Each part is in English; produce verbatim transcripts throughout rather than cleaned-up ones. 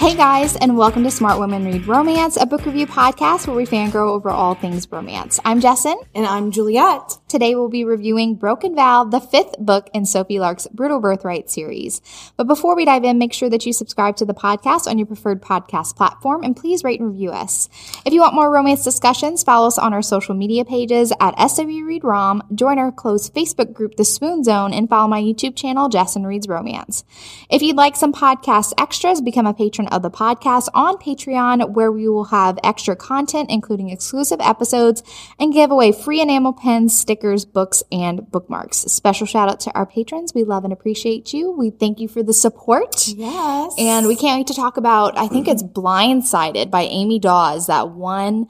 Hey guys, and welcome to Smart Women Read Romance, a book review podcast where we fangirl over all things romance. I'm Jessin. And I'm Juliet. Today we'll be reviewing Broken Vow, the fifth book in Sophie Lark's Brutal Birthright series. But before we dive in, make sure that you subscribe to the podcast on your preferred podcast platform, and please rate and review us. If you want more romance discussions, follow us on our social media pages at S W Read Rom, join our closed Facebook group, The Spoon Zone, and follow my YouTube channel, Jessin Reads Romance. If you'd like some podcast extras, become a patron of the podcast on Patreon, where we will have extra content, including exclusive episodes, and give away free enamel pens, stickers, books, and bookmarks. Special shout out to our patrons. We love and appreciate you. We thank you for the support. Yes. And we can't wait to talk about, I think it's Blindsided by Amy Dawes, that won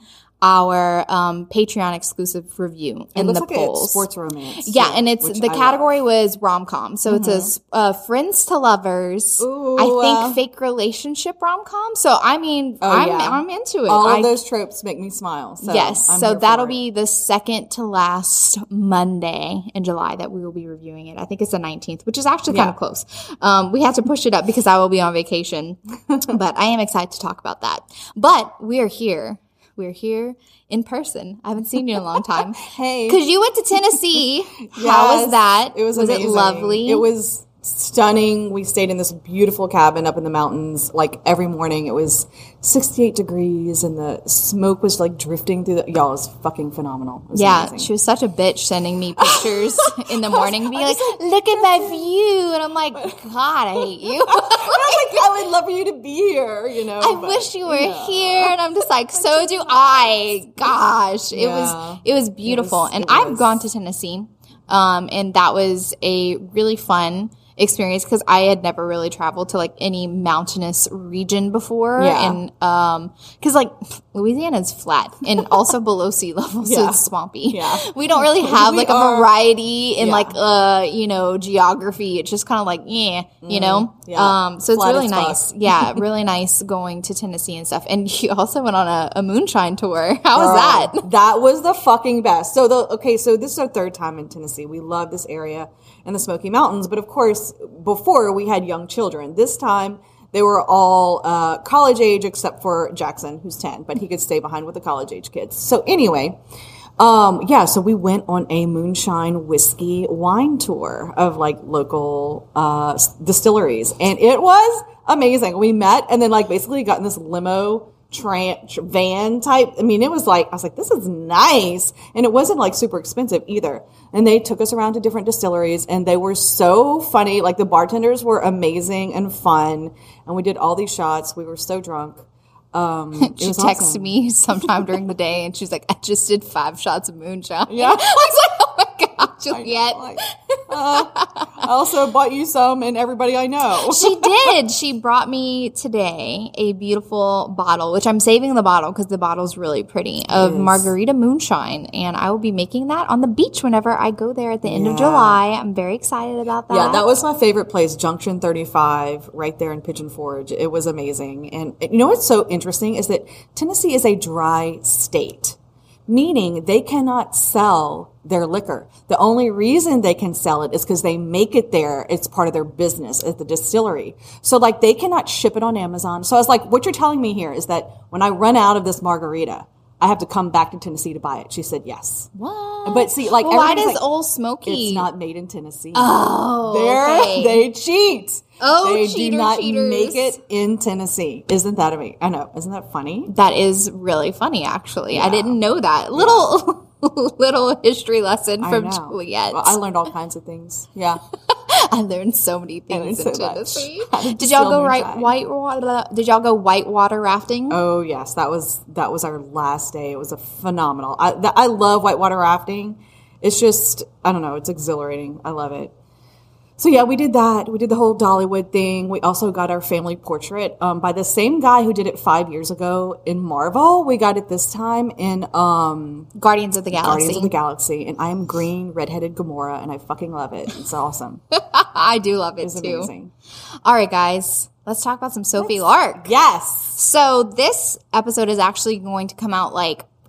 our um, Patreon exclusive review in it looks the like polls. A sports romance. Yeah, too, and it's the I category love. was rom-com. So mm-hmm. it's a uh, friends to lovers. Ooh, I think uh, fake relationship rom-com. So I mean, oh, I'm yeah. I'm into it. All I, of those tropes make me smile. So yes, I'm so here that'll for be it. the second to last Monday in July that we will be reviewing it. I think it's the nineteenth, which is actually kind yeah. of close. Um, we had to push it up because I will be on vacation, but I am excited to talk about that. But we are here. We're here in person. I haven't seen you in a long time. Hey. Because you went to Tennessee. Yes, How was that? It was Was amazing. it lovely? It was stunning. We stayed in this beautiful cabin up in the mountains. Like every morning it was sixty-eight degrees and the smoke was like drifting through the, y'all, it was fucking phenomenal. It was yeah, amazing. she was such a bitch sending me pictures in the morning, being like, look at my view. And I'm like, God, I hate you. I was like, I would love for you to be here, you know. I but, wish you were yeah. here. And I'm just like, so do I. Gosh, it Yeah. was it was beautiful. It was- and it I've was. gone to Tennessee, um, and that was a really fun experience because I had never really traveled to like any mountainous region before. Yeah. And um because like Louisiana is flat and also below sea level, so Yeah. it's swampy. Yeah. We don't really have We like are- a variety in Yeah. like uh you know geography. It's just kind of like yeah, you know. Yeah. Um so it's Flat really as nice. fuck. Yeah, really nice going to Tennessee and stuff. And you also went on a, a moonshine tour. How was Girl, that? That was the fucking best. So the okay, so this is our third time in Tennessee. We love this area and the Smoky Mountains, but of course, before we had young children. This time they were all uh, college age except for Jackson, who's ten, but he could stay behind with the college age kids. So anyway, um, yeah, so we went on a moonshine whiskey wine tour of like local uh, distilleries, and it was amazing. We met and then like basically got in this limo Tran- van type. I mean, it was like, I was like, this is nice. And it wasn't like super expensive either. And they took us around to different distilleries and they were so funny. Like the bartenders were amazing and fun. And we did all these shots. We were so drunk. Um, it She was texts awesome. me sometime during the day and she's like, I just did five shots of moonshine. Yeah. I was like, oh my God, I Juliet. know, like, uh, I also bought you some and everybody I know. She did. She brought me today a beautiful bottle, which I'm saving the bottle because the bottle's really pretty, of is. margarita moonshine. And I will be making that on the beach whenever I go there at the end of Yeah. July. I'm very excited about that. Yeah, that was my favorite place, Junction thirty-five, right there in Pigeon Forge. It was amazing. And you know what's so interesting is that Tennessee is a dry state, meaning they cannot sell their liquor. The only reason they can sell it is because they make it there. It's part of their business at the distillery. So like they cannot ship it on Amazon. So I was like, what you're telling me here is that when I run out of this margarita, I have to come back to Tennessee to buy it. She said yes. What? But see, like, well, why everybody's does like, Old Smoky? it's not made in Tennessee. Oh, They're, okay. they cheat. Oh, they cheater, do not cheaters. make it in Tennessee. Isn't that amazing? I know. Isn't that funny? That is really funny, actually. I Yeah. didn't know that. Little little history lesson I from know. Juliet. Well, I learned all kinds of things. Yeah. I learned so many things in learned so much. Tennessee. How to Did y'all distill go right moonshine. white water? Did y'all go whitewater rafting? Oh yes, that was that was our last day. It was a phenomenal. I th- I love whitewater rafting. It's just I don't know. It's exhilarating. I love it. So yeah, we did that. We did the whole Dollywood thing. We also got our family portrait um, by the same guy who did it five years ago in Marvel. We got it this time in um, Guardians of the Galaxy. Guardians of the Galaxy, and I am green, redheaded Gamora, and I fucking love it. It's awesome. I do love it It's too. amazing. All right, guys, let's talk about some Sophie Lark. Yes. So this episode is actually going to come out like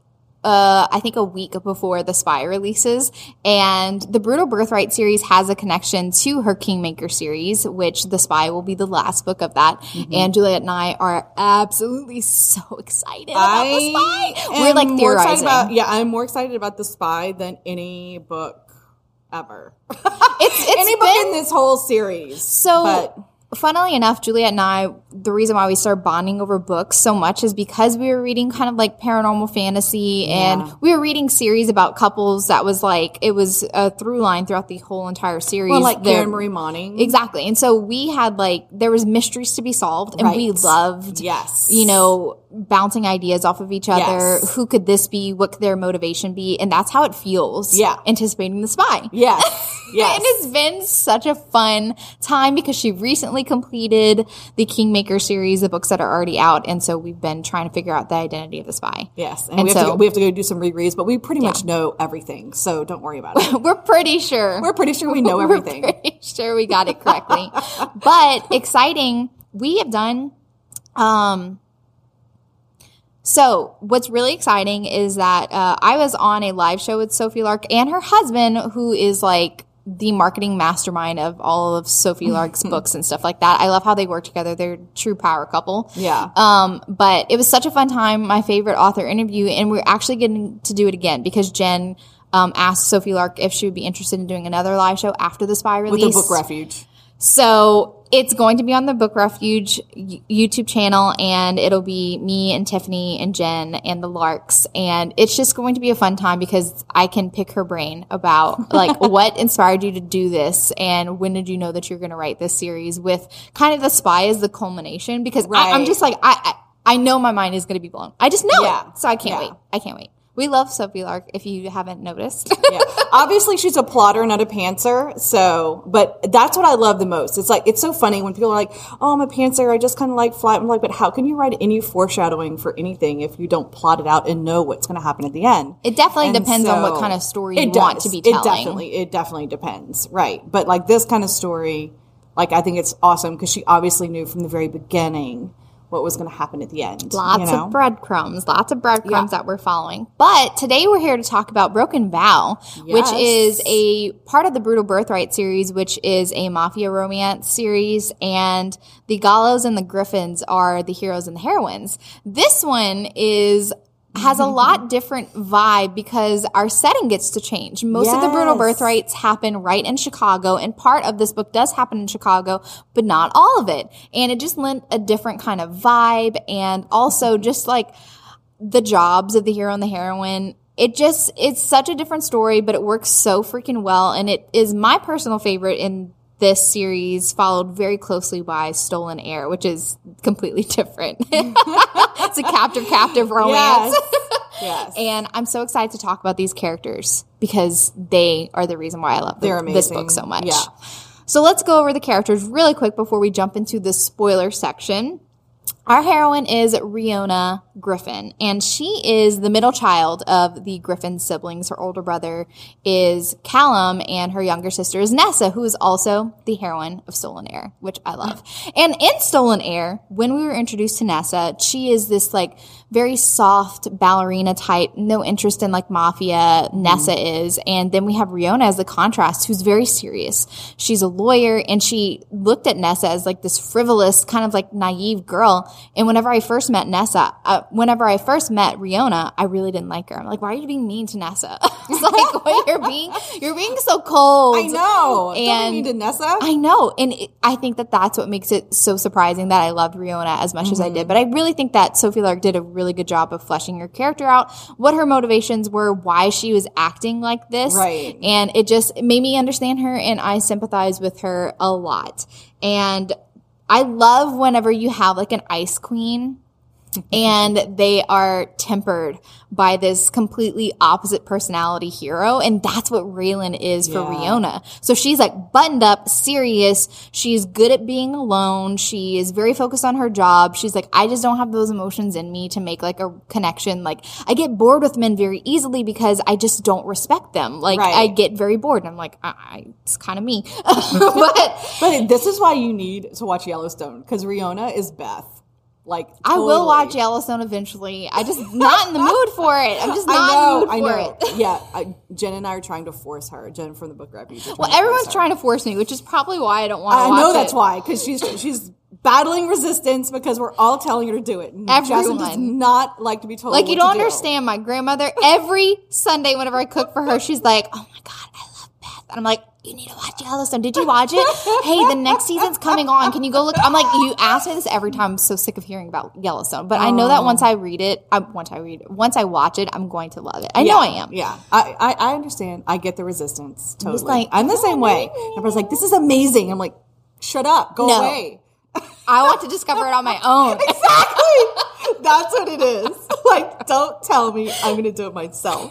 uh, I think a week before The Spy releases. And the Brutal Birthright series has a connection to her Kingmaker series, which The Spy will be the last book of that. Mm-hmm. And Juliet and I are absolutely so excited about I The Spy. We're like more theorizing. About, yeah, I'm more excited about The Spy than any book ever. It's, it's any been, book in this whole series. So, but. Funnily enough, Juliet and I, the reason why we started bonding over books so much is because we were reading kind of like paranormal fantasy, and yeah. we were reading series about couples that was like, it was a through line throughout the whole entire series. Well, like Karen Marie Moning. Exactly. And so we had like, there was mysteries to be solved, and right. we loved, yes. you know, bouncing ideas off of each other. Yes. Who could this be? What could their motivation be? And that's how it feels. Yeah. Anticipating The Spy. Yes. Yes. And it's been such a fun time because she recently completed the Kingmaker series, the books that are already out. And so we've been trying to figure out the identity of the spy. Yes. And, and we, so, have to go, we have to go do some rereads, but we pretty yeah. much know everything. So don't worry about it. We're pretty sure. We're pretty sure we know everything. We're pretty sure we got it correctly. But exciting. We have done, um, So what's really exciting is that uh, I was on a live show with Sophie Lark and her husband, who is like the marketing mastermind of all of Sophie Lark's books and stuff like that. I love how they work together. They're a true power couple. Yeah. Um, but it was such a fun time, my favorite author interview, and we're actually getting to do it again because Jen um, asked Sophie Lark if she would be interested in doing another live show after The Spy release. With the Book Refuge. So it's going to be on the Book Refuge YouTube channel, and it'll be me and Tiffany and Jen and the Larks. And it's just going to be a fun time because I can pick her brain about like what inspired you to do this, and when did you know that you're going to write this series with kind of The Spy as the culmination, because right. I, I'm just like, I, I I know my mind is going to be blown. I just know yeah. it. So I can't yeah. wait. I can't wait. We love Sophie Lark, if you haven't noticed. Yeah. Obviously, she's a plotter, not a pantser. So, but that's what I love the most. It's like, it's so funny when people are like, oh, I'm a pantser. I just kind of like fly. I'm like, but how can you write any foreshadowing for anything if you don't plot it out and know what's going to happen at the end? It definitely and depends so, on what kind of story you does. want to be telling. It definitely, it definitely depends. Right. But like this kind of story, like I think it's awesome because she obviously knew from the very beginning what was going to happen at the end. Lots you know? of breadcrumbs, lots of breadcrumbs yeah. that we're following. But today we're here to talk about Broken Vow, yes. which is a part of the Brutal Birthright series, which is a mafia romance series, and the Gallos and the Griffins are the heroes and the heroines. This one is has a lot different vibe because our setting gets to change. Most yes. of the Brutal Birthrights happen right in Chicago, and part of this book does happen in Chicago, but not all of it. And it just lent a different kind of vibe, and also just like the jobs of the hero and the heroine. It just, it's such a different story, but it works so freaking well, and it is my personal favorite in this series, followed very closely by Stolen Heir, which is completely different. It's a captive-captive romance. Yes. yes. And I'm so excited to talk about these characters because they are the reason why I love the, this book so much. Yeah. So let's go over the characters really quick before we jump into the spoiler section. Our heroine is Riona Griffin, and she is the middle child of the Griffin siblings. Her older brother is Callum, and her younger sister is Nessa, who is also the heroine of Stolen Heir, which I love. And in Stolen Heir, when we were introduced to Nessa, she is this like very soft ballerina type, no interest in like mafia. Nessa mm. is. And then we have Riona as the contrast, who's very serious. She's a lawyer, and she looked at Nessa as like this frivolous, kind of like naive girl. And whenever I first met Nessa, uh, whenever I first met Riona, I really didn't like her. I'm like, why are you being mean to Nessa? It's like, what, you're being, you're being so cold. I know. And Don't be mean to Nessa. I know. And it, I think that that's what makes it so surprising that I loved Riona as much mm-hmm. as I did. But I really think that Sophie Lark did a really good job of fleshing her character out, what her motivations were, why she was acting like this. Right. And it just it made me understand her, and I sympathize with her a lot. And I love whenever you have like an ice queen and they are tempered by this completely opposite personality hero. And that's what Raylan is for yeah. Riona. So she's like buttoned up, serious. She's good at being alone. She is very focused on her job. She's like, I just don't have those emotions in me to make like a connection. Like I get bored with men very easily because I just don't respect them. Like right. I get very bored. And I'm like, I, I, it's kind of me. but, but this is why you need to watch Yellowstone, because Riona is Beth. Like I totally. will watch Yellowstone eventually. I just not in the mood for it. I'm just not I know, in the mood I for know. it. Yeah, I, Jen and I are trying to force her. Jen from the Book Refuge. Well, everyone's trying to force me, which is probably why I don't want to I watch know it. that's why, because she's she's battling resistance because we're all telling her to do it. And Jasmine does Everyone. not like to be told. Like, what you don't to do. understand. My grandmother, every Sunday whenever I cook for her, she's like, oh my God, I love Beth. And I'm like, you need to watch Yellowstone. Did you watch it? Hey, the next season's coming on. Can you go look? I'm like, you ask me this every time. I'm so sick of hearing about Yellowstone. But I know that once I read it, I, once I read it, once I watch it, I'm going to love it. I Yeah, know I am. Yeah, I, I I understand. I get the resistance totally. just like, I'm the same way. Everyone's like, "This is amazing." I'm like, "Shut up, go No. away." I want to discover it on my own. Exactly. That's what it is. Like, don't tell me. I'm going to do it myself.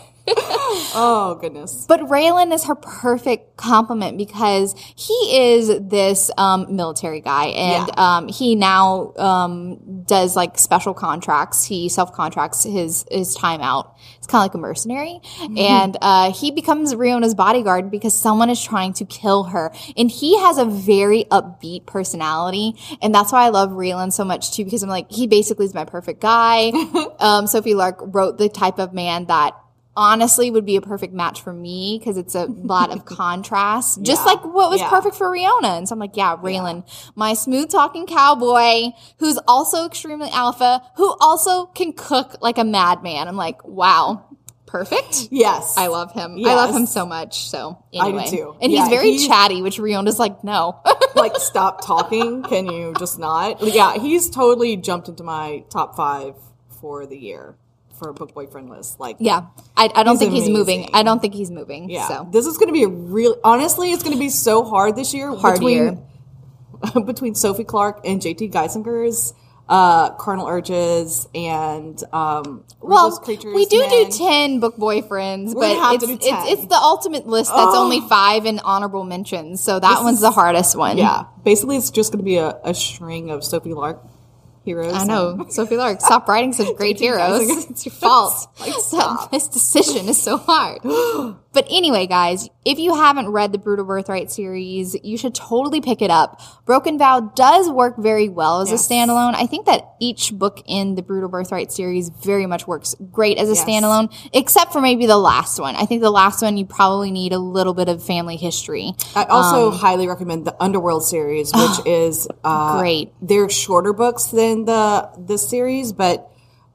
Oh, goodness. But Raylan is her perfect compliment because he is this um, military guy, and Yeah. um, he now um, does like special contracts. He self contracts his his time out. It's kind of like a mercenary, Mm-hmm. and uh, he becomes Riona's bodyguard because someone is trying to kill her, and he has a very upbeat personality, and that's why I love Raylan so much too. Because I'm like, he basically is my perfect guy. um, Sophie Lark wrote the type of man that honestly would be a perfect match for me because it's a lot of contrast, just Yeah. like what was Yeah. perfect for Riona. And so I'm like, yeah, Raylan, my smooth talking cowboy who's also extremely alpha, who also can cook like a madman. I'm like, wow, perfect. Yes. I love him. I love Yes. him so much. So I do anyway, too. and Yeah, he's very he's- chatty, which Riona's like, no. Like, stop talking. Can you just not? Yeah, he's totally jumped into my top five for the year for book boyfriend list. Like, yeah, I, I don't He's think he's moving. amazing. I don't think he's moving. yeah. So This is going to be a real. Honestly, it's going to be so hard this year. Hard between, year. between Sophie Clark and J T Geisinger's uh, Carnal Urges and um, well, Ruthless Creatures. we do Men. do ten book boyfriends, We're but gonna have it's, to do it's ten. it's the ultimate list that's only five and honorable mentions. So that This one's is- the hardest one. Yeah, basically, it's just going to be a, a string of Sophie Lark heroes. I know. Sophie Lark, stop writing such great heroes. Geisinger. It's your fault. Like, That- stop. This decision is so hard. But anyway, guys, if you haven't read the Brutal Birthright series, you should totally pick it up. Broken Vow does work very well as Yes. a standalone. I think that each book in the Brutal Birthright series very much works great as a Yes. standalone, except for maybe the last one. I think the last one, you probably need a little bit of family history. I also highly recommend the Underworld series, which is uh, Great. They're shorter books than the the series, but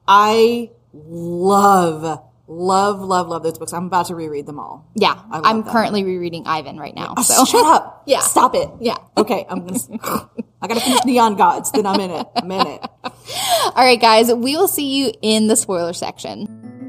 I love, love, love, love those books. I'm about to reread them all. Yeah, I love I'm them. currently rereading Ivan right now. Oh, So shut up! Yeah. Stop it! Yeah. Okay, I'm gonna. I gotta finish Neon Gods. Then I'm in it. I'm in it. All right, guys, we will see you in the spoiler section.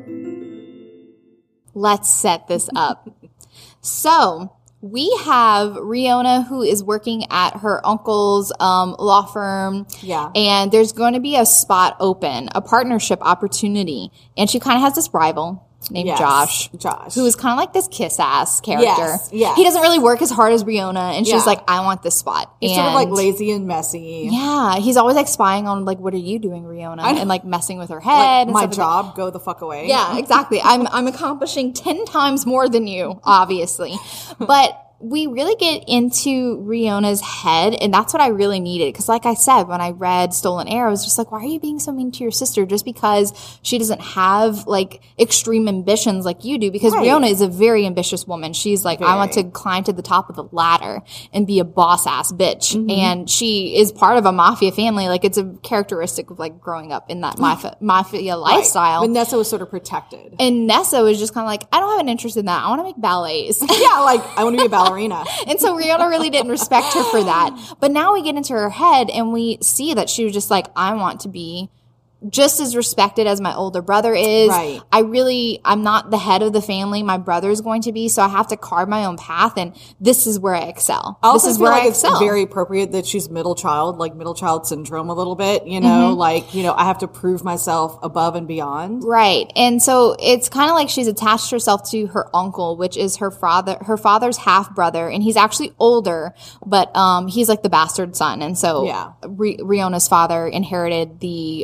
Let's set this up. So, we have Riona who is working at her uncle's um, law firm. Yeah. And there's going to be a spot open, a partnership opportunity. And she kind of has this rival named Yes, Josh. Josh. Who is kind of like this kiss-ass character. Yes, yes. He doesn't really work as hard as Riona. And she's Yeah. like, I want this spot. He's and sort of like lazy and messy. yeah, he's always like spying on like, what are you doing, Riona? know. And like messing with her head. Like, and my stuff like that. job, go the fuck away. Yeah, exactly. I'm I'm accomplishing ten times more than you, obviously. But we really get into Riona's head, and that's what I really needed. Because like I said, when I read Stolen Air, I was just like, why are you being so mean to your sister? Just because she doesn't have like extreme ambitions like you do. Because Right. Riona is a very ambitious woman. She's like, I want to Very. climb to the top of the ladder and be a boss ass bitch. Mm-hmm. And she is part of a mafia family. Like, it's a characteristic of like growing up in that mafia, mafia Right. lifestyle. Vanessa was sort of protected. And Nessa was just kind of like, I don't have an interest in that. I want to make ballets. Yeah, like, I want to be a ballerina. And so Riona really didn't respect her for that. But now we get into her head and we see that she was just like, I want to be just as respected as my older brother is. Right. I really, I'm not the head of the family. My brother is going to be, so I have to carve my own path, and this is where I excel. I also this is feel where like I it's excel. very appropriate that she's middle child, like middle child syndrome a little bit, you know, Mm-hmm. like, you know, I have to prove myself above and beyond. Right. And so it's kind of like she's attached herself to her uncle, which is her father, her father's half brother. And he's actually older, but, um, he's like the bastard son. And so Yeah. R- Riona's father inherited the mafia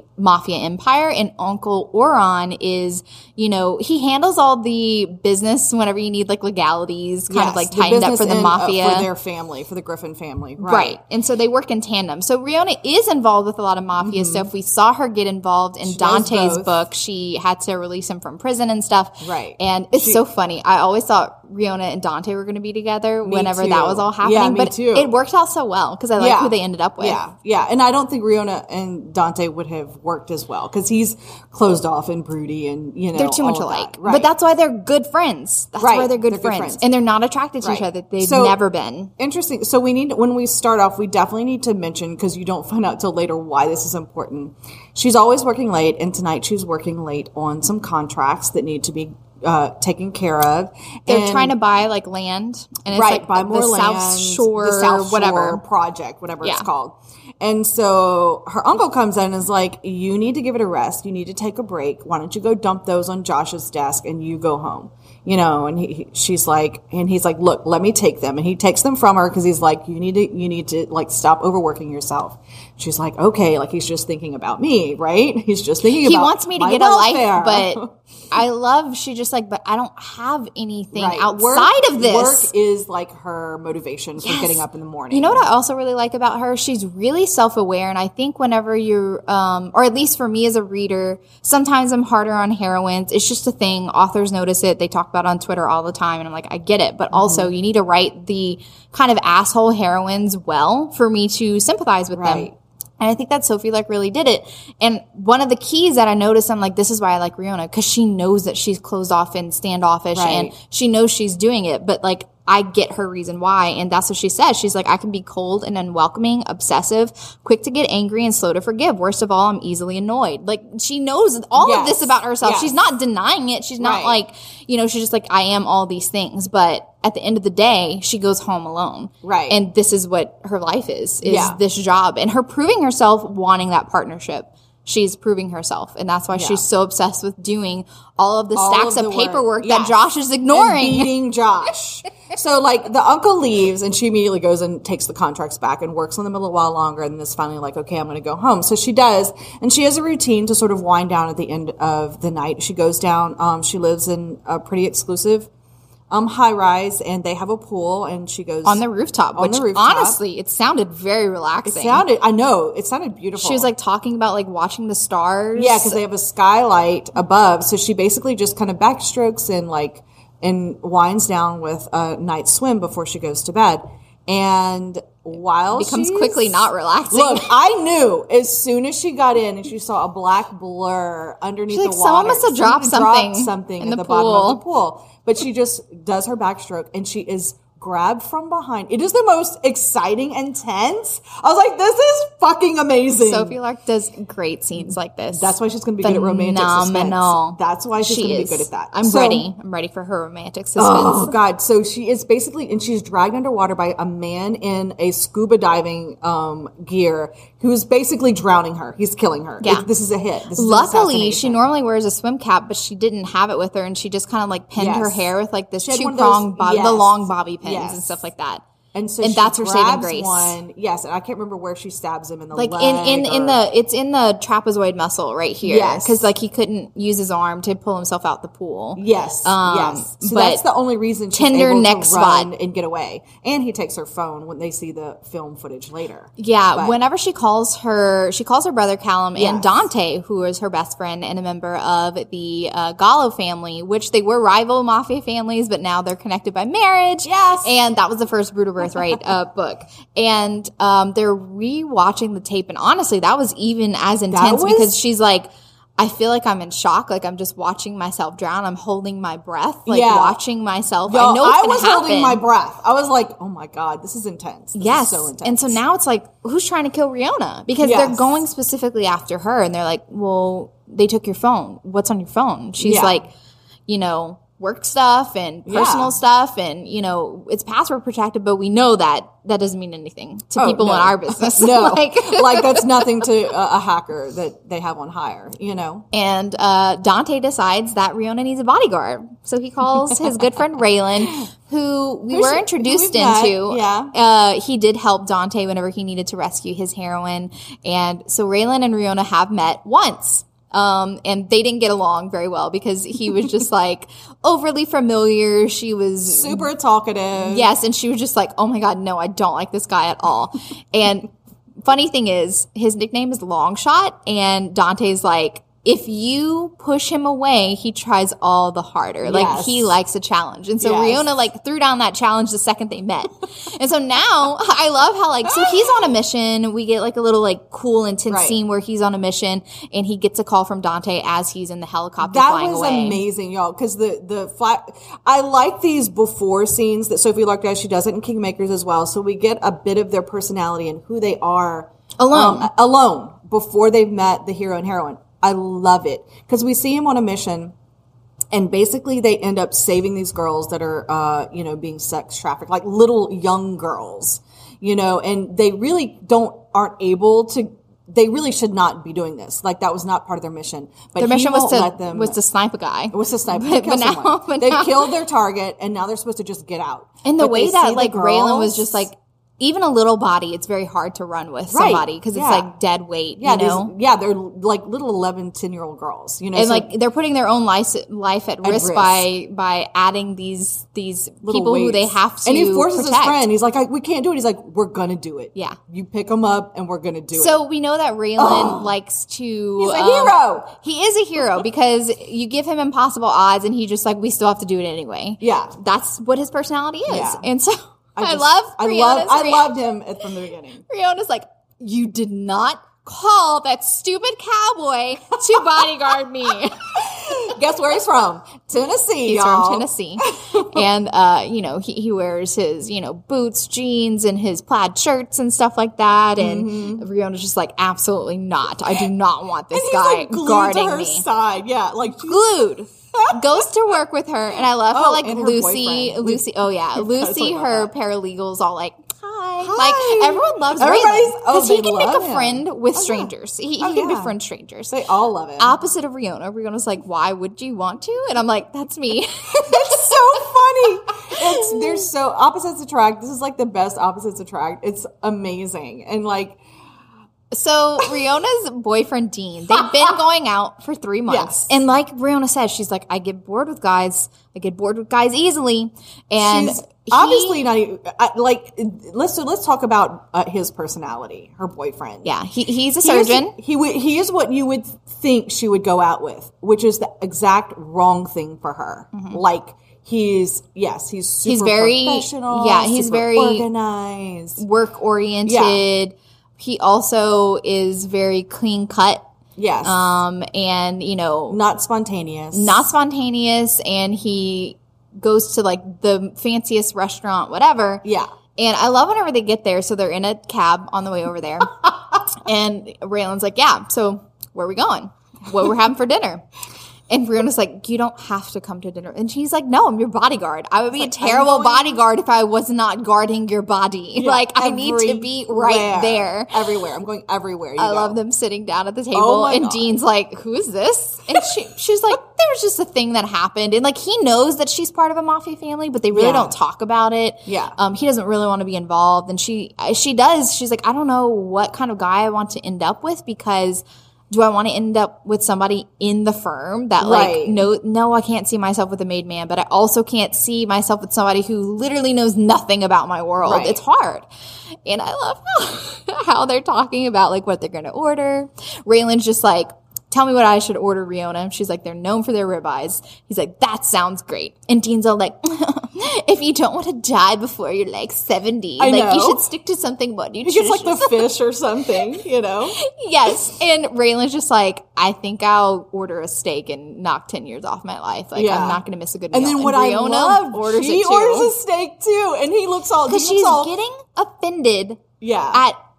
mafia empire, and Uncle Oron is, you know, he handles all the business whenever you need like legalities, kind yes, of like tightened up for the and, mafia. Uh, for their family, for the Griffin family. Right. right. And so they work in tandem. So Riona is involved with a lot of mafia mm-hmm. stuff. We saw her get involved in she Dante's book. She had to release him from prison and stuff. Right. And it's she, so funny. I always thought Riona and Dante were going to be together whenever too. that was all happening. Yeah, me but too. it worked out so well because I like yeah. who they ended up with. Yeah, yeah. And I don't think Riona and Dante would have worked as well because he's closed off and broody and, you know, they're too much all alike. That. Right. But that's why they're good friends. That's right. why they're good, they're friends. good friends. And they're not attracted to right. each other. They've so, never been. Interesting. So we need, when we start off, we definitely need to mention, because you don't find out till later why this is important. She's always working late, and tonight she's working late on some contracts that need to be uh, taken care of. They're and, trying to buy like land, and it's right, like buy the more land, South Shore, the South whatever Shore project, whatever yeah. it's called. And so her uncle comes in and is like, you need to give it a rest. You need to take a break. Why don't you go dump those on Josh's desk and you go home? You know, and he, she's like, and he's like, look, let me take them. And he takes them from her because he's like, you need to, you need to like stop overworking yourself. She's like, okay, like he's just thinking about me, right? He's just thinking he about He wants me to my get welfare. a life, but I love, she just like, but I don't have anything right. outside work, of this. Work is like her motivation for yes. getting up in the morning. You know what I also really like about her? She's really self-aware. And I think whenever you're, um, or at least for me as a reader, sometimes I'm harder on heroines. It's just a thing. Authors notice it. They talk about it on Twitter all the time. And I'm like, I get it. But also mm-hmm. you need to write the kind of asshole heroines well for me to sympathize with right. them. And I think that Sophie like really did it. And one of the keys that I noticed, I'm like, this is why I like Riona, because she knows that she's closed off and standoffish right. and she knows she's doing it. But like, I get her reason why. And that's what she says. She's like, I can be cold and unwelcoming, obsessive, quick to get angry and slow to forgive. Worst of all, I'm easily annoyed. Like she knows all yes. of this about herself. Yes. She's not denying it. She's not right. like, you know, she's just like, I am all these things. But at the end of the day, she goes home alone. Right. And this is what her life is, is yeah. this job. And her proving herself, wanting that partnership. She's proving herself. And that's why yeah. she's so obsessed with doing all of the all stacks of, of paperwork yes. that Josh is ignoring. And beating Josh. So, like, the uncle leaves, and she immediately goes and takes the contracts back and works on them a little while longer, and then is finally like, okay, I'm going to go home. So she does, and she has a routine to sort of wind down at the end of the night. She goes down, um, she lives in a pretty exclusive um, high-rise, and they have a pool, and she goes... On the rooftop, on which the rooftop. Honestly, it sounded very relaxing. It sounded, I know, it sounded beautiful. She was, like, talking about, like, watching the stars. Yeah, because they have a skylight above, so she basically just kind of backstrokes and, like... and winds down with a night swim before she goes to bed. And while becomes she's, quickly not relaxing. Look, I knew as soon as she got in and she saw a black blur underneath like, the water. Someone must have dropped something, dropped something in at the, the pool. bottom of the pool. But she just does her backstroke and she is grabbed from behind. It is the most exciting and tense. I was like, this is fucking amazing. Sophie Lark does great scenes like this. That's why she's going to be good at romantic suspense. That's why she's she going to is. be good at that. I'm so, ready. I'm ready for her romantic suspense. Oh, God. So she is basically, and she's dragged underwater by a man in a scuba diving um, gear who's basically drowning her. He's killing her. Yeah. It, this is a hit. This is Luckily, she normally wears a swim cap, but she didn't have it with her, and she just kind of like pinned yes. her hair with like this two prong, bob- yes. the long bobby pins yes. and stuff like that. And so and she that's her saving grabs grace. One, yes, and I can't remember where she stabs him in the like leg. in in, or, in the it's in the trapezoid muscle right here. Yes, because like he couldn't use his arm to pull himself out the pool. Yes, um, yes. So but that's the only reason she's tender able neck to run spot. and get away. And he takes her phone when they see the film footage later. Yeah, but, whenever she calls her, she calls her brother Callum yes. and Dante, who is her best friend and a member of the uh, Gallo family, which they were rival mafia families, but now they're connected by marriage. Yes, and that was the first Brutal Birthright uh, book. And And um, they're re-watching the tape. And honestly, that was even as intense was- because she's like, I feel like I'm in shock. Like I'm just watching myself drown. I'm holding my breath, like Yeah. watching myself. Yo, I know it's I going was to happen. holding my breath. I was like, oh my God, this is intense. This yes. is so intense. And so now it's like, who's trying to kill Riona? Because Yes. they're going specifically after her. And they're like, well, they took your phone. What's on your phone? She's Yeah. like, you know, work stuff and personal Yeah. stuff, and you know it's password protected, but we know that that doesn't mean anything to Oh, people no. in our business. No, like, like that's nothing to a, a hacker that they have on hire, you know? and uh, Dante decides that Riona needs a bodyguard, so he calls his good friend Raylan, who we Who's- were who introduced we've met, into. yeah. Uh, he did help Dante whenever he needed to rescue his heroine, and so Raylan and Riona have met once. Um, and they didn't get along very well because he was just like overly familiar. She was Super talkative. yes, and she was just like, "Oh my god, no, I don't like this guy at all." And funny thing is, his nickname is Longshot, and Dante's like, if you push him away, he tries all the harder. Like Yes. he likes a challenge. And so Yes. Riona like threw down that challenge the second they met. And so now I love how like, so he's on a mission. We get like a little like cool intense Right. scene where he's on a mission and he gets a call from Dante as he's in the helicopter That flying was away. amazing, y'all. Because the the fly, I like these before scenes that Sophie Lark does. She does it in Kingmakers as well. So we get a bit of their personality and who they are Alone. um, alone before they've met the hero and heroine. I love it because we see him on a mission, and basically they end up saving these girls that are, uh, you know, being sex trafficked, like little young girls, you know, and they really don't aren't able to. They really should not be doing this. Like that was not part of their mission. But Their he mission was won't to let them, was to snipe a guy. it was to snipe. But- They killed but now- someone. but They've now- killed their target, and now they're supposed to just get out. And the But they way see that the like Raylan was girls- just like, even a little body, it's very hard to run with Right. somebody because it's Yeah. like dead weight, yeah, you these- know? yeah, they're like little eleven, ten year old girls, you know, And so like they're putting their own life life at, risk, risk. by by adding these these little people who weights. they have to And he forces protect. his friend. He's like, I, we can't do it. He's like, we're gonna do it. Yeah. you pick them up, and we're gonna do it. So we know that Raylan likes to. He's a um, hero. He is a hero because you give him impossible odds, and he just like we still have to do it anyway. Yeah. that's what his personality is, Yeah. and so. I, just- love I Riona's love, I reaction. loved him at- from the beginning. Riona's like, you did not call that stupid cowboy to bodyguard me. Guess where he's from? Tennessee. He's y'all. from Tennessee. And, uh, you know, he, he wears his, you know, boots, jeans, and his plaid shirts and stuff like that. And Riona's just like, absolutely not. I do not want this Mm-hmm. And he's guy like glued guarding to her me. side. Yeah, like she's Glued. Goes to work with her. And I love how, Oh, like, and her Lucy, boyfriend. Lucy, oh yeah, Lucy, talk her about paralegal's all like, hi. Hi. Like, everyone loves Everybody's- Raylan. oh, Because he they can make love a him. friend with Oh, yeah. strangers. He, he Oh, can yeah. befriend strangers. They all love him. Opposite of Riona. Riona's like, why would you want to? And I'm like, that's me. It's so funny. It's they're so opposites attract. This is like the best opposites attract. It's amazing. And like So Riona's boyfriend Dean, they've been going out for three months, Yes. and like Riona says, she's like, I get bored with guys. I get bored with guys easily, and she's he- obviously not even, I, like let's so let's talk about uh, his personality, her boyfriend. yeah, he, he's a He is- surgeon. He would he is what you would think she would go out with, which is the exact wrong thing for her. Like he's yes, he's super He's very- professional. yeah, he's super very- organized. Work oriented. He also is very clean cut, Yes, um, and you know, not spontaneous. not spontaneous, and he goes to like the fanciest restaurant, whatever. yeah. And I love whenever they get there. So they're in a cab on the way over there. And Raylan's like, yeah, so where are we going? What we're having for dinner? And Riona's like, you don't have to come to dinner. And she's like, no, I'm your bodyguard. I would be It's a like, terrible I'm going- bodyguard if I was not guarding your body. Yeah, like, I need to be right everywhere. there. Everywhere. I'm going everywhere. You I go. love them sitting down at the table, Oh my and God. Dean's like, "Who is this?" And she, she's like, "There was just a thing that happened," and like he knows that she's part of a mafia family, but they really Yeah. don't talk about it. Yeah. um, he doesn't really want to be involved, and she, she does. She's like, "I don't know what kind of guy I want to end up with because." Do I want to end up with somebody in the firm that like, Right. no, no, I can't see myself with a made man, but I also can't see myself with somebody who literally knows nothing about my world. Right. It's hard. And I love how, how they're talking about like what they're going to order. Raylan's just like, tell me what I should order, Riona. She's like, they're known for their ribeyes. He's like, that sounds great. And Dean's all like, if you don't want to die before you're like seventy, I like you know. should stick to something more He nutritious. gets like the fish or something, you know? Yes. And Raylan's just like, I think I'll order a steak and knock ten years off my life. Like, Yeah. I'm not going to miss a good meal. And then what I Riona love, orders she it too. orders a steak too, and he looks all, he Because looks she's all, getting offended yeah. at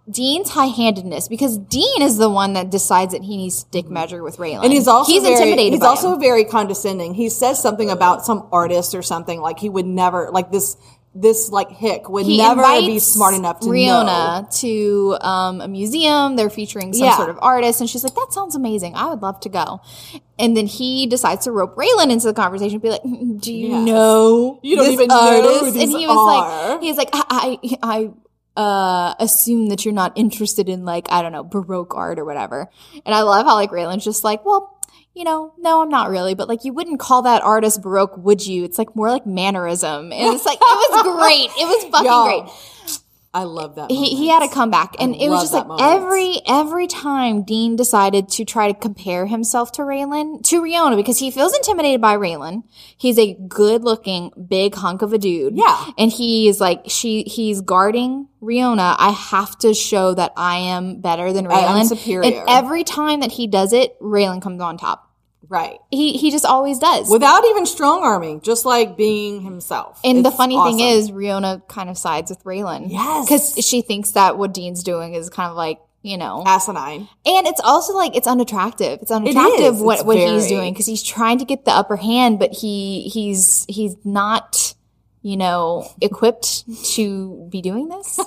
Dean's high-handedness, because Dean is the one that decides that he needs to dick measure with Raylan. And he's also he's very, intimidated he's by also him. very condescending. He says something about some artist or something, like he would never, like this, this like hick would He never invites be smart enough to Riona know. to um, a museum. They're featuring some Yeah. sort of artist, and she's like, "That sounds amazing. I would love to go." And then he decides to rope Raylan into the conversation, be like, "Mm, "Do you Yes. know You don't this even know artist?" who these and he was are. like, "He's like, I, I, I uh, assume that you're not interested in like I don't know Baroque art or whatever." And I love how like Raylan's just like, "Well, you know, no, I'm not really, but like you wouldn't call that artist Baroque, would you? It's like more like mannerism." And it's like, it was great. It was fucking Yo, great. I love that. He, moment. he had a comeback, and I it was love just that like moment. every every time Dean decided to try to compare himself to Raylan, to Riona, because he feels intimidated by Raylan. He's a good looking big hunk of a dude, Yeah. and he is like she he's guarding Riona. I have to show that I am better than I- I'm Raylan. superior. And every time that he does it, Raylan comes on top. Right. He he just always does. Without even strong arming, just like being himself. And the It's funny awesome. thing is, Riona kind of sides with Raylan. Yes. Because she thinks that what Dean's doing is kind of like, you know. asinine. And it's also like, it's unattractive. It's unattractive is. what, It's what he's very- doing because he's trying to get the upper hand, but he he's he's not, you know, equipped to be doing this.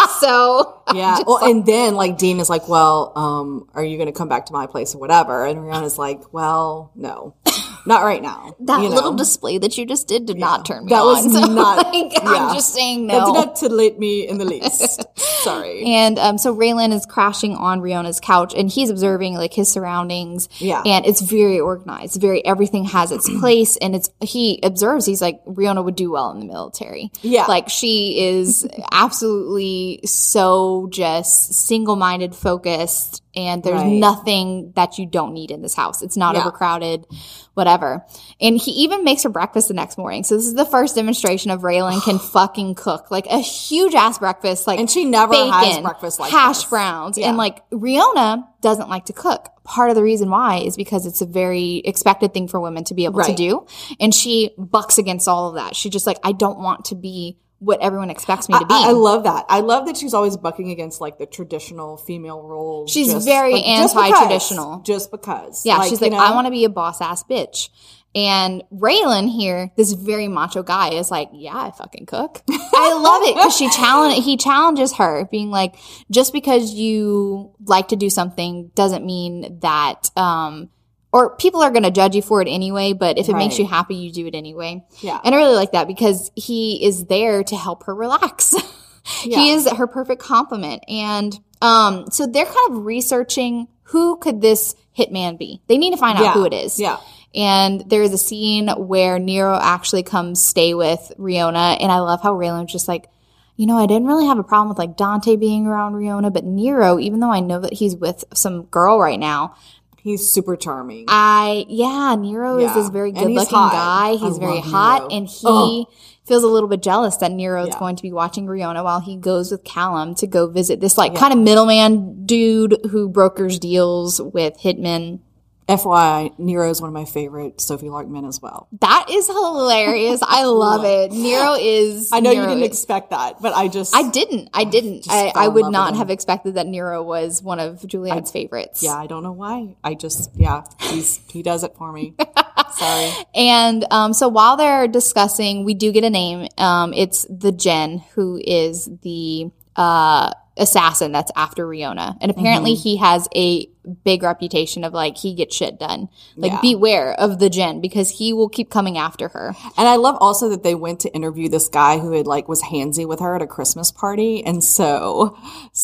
So Yeah. just Well, like- and then like Dean is like, well, um, are you going to come back to my place or whatever? And Rihanna's like, well, no, not right now. that you know? little display that you just did did not turn me That on. was So, not- like, yeah. I'm just saying That no. did not titillate me in the least. Sorry. And um, so Raylan is crashing on Riona's couch, and he's observing like his surroundings. Yeah. And it's very organized. Very everything has its place, and it's he observes. He's like, Riona would do well in the military. Yeah. like she is absolutely so just single-minded, focused, and there's Right. nothing that you don't need in this house. It's not Yeah. overcrowded, whatever. And he even makes her breakfast the next morning. So this is the first demonstration of Raylan can fucking cook like a huge ass breakfast, like And she never bacon, has breakfast like hash this. browns, Yeah. and like Riona doesn't like to cook. Part of the reason why is because it's a very expected thing for women to be able to Right. do, and she bucks against all of that. She just like, I don't want to be what everyone expects me to be. I, I love that. I love that she's always bucking against like the traditional female roles. She's just, very like, just anti-traditional. because, Just because. Yeah, she's you like, know? I want to be a boss ass bitch. And Raylan here, this very macho guy, is like, yeah, I fucking cook. I love it because she challenge he challenges her, being like, just because you like to do something doesn't mean that, um, or people are going to judge you for it anyway. But if it makes Right. you happy, you do it anyway. Yeah. And I really like that because he is there to help her relax. Yeah. He is her perfect complement. And um, so they're kind of researching who could this hitman be. They need to find out Yeah. who it is. Yeah. And there is a scene where Nero actually comes stay with Riona. And I love how Raylan's just like, you know, I didn't really have a problem with like Dante being around Riona, but Nero, even though I know that he's with some girl right now, He's super charming. I, yeah, Nero is Yeah. this very And good he's looking hot. guy. He's I very love hot. Nero. And he Ugh. feels a little bit jealous that Nero is Yeah. going to be watching Riona while he goes with Callum to go visit this like kind of middleman dude who brokers deals with hitmen. F Y I, Nero is one of my favorite Sophie Lark men as well. That is hilarious. I love it. Nero is. I know Nero you didn't is- expect that, but I just. I didn't. I didn't. just I, fell I in would love not with him. have expected that Nero was one of Juliette's favorites. Yeah, I don't know why. I just, yeah, he's he does it for me. Sorry. And um, so while they're discussing, we do get a name. Um, it's the Jen, who is the uh, assassin that's after Riona. And apparently Mm-hmm. he has a big reputation of like, he gets shit done. Like, Yeah. beware of the Jen because he will keep coming after her. And I love also that they went to interview this guy who had like was handsy with her at a Christmas party, and so,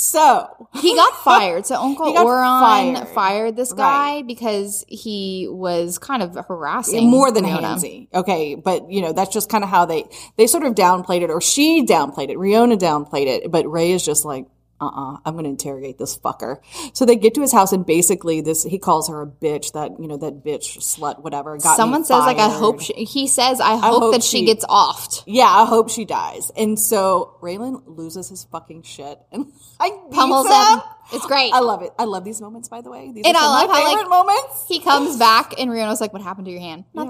so He got fired. So Uncle He got Oron fired. fired. this guy Right. because he was kind of harassing more than Riona. handsy. Okay, but you know that's just kind of how they they sort of downplayed it, or she downplayed it. Riona downplayed it, but Ray is just like, uh-uh, I'm going to interrogate this fucker. So they get to his house, and basically this, he calls her a bitch, that, you know, that bitch, slut, whatever. Got Someone me says, like, I fired. hope she, he says, I hope, hope that she, she- gets offed. Yeah, I hope she dies. And so Raylan loses his fucking shit, and I Pummels beats him. him. It's great. I love it. I love these moments, by the way. These And are I some love of my how, like, favorite moments. He comes back and Riona's like, what happened to your hand? Nothing.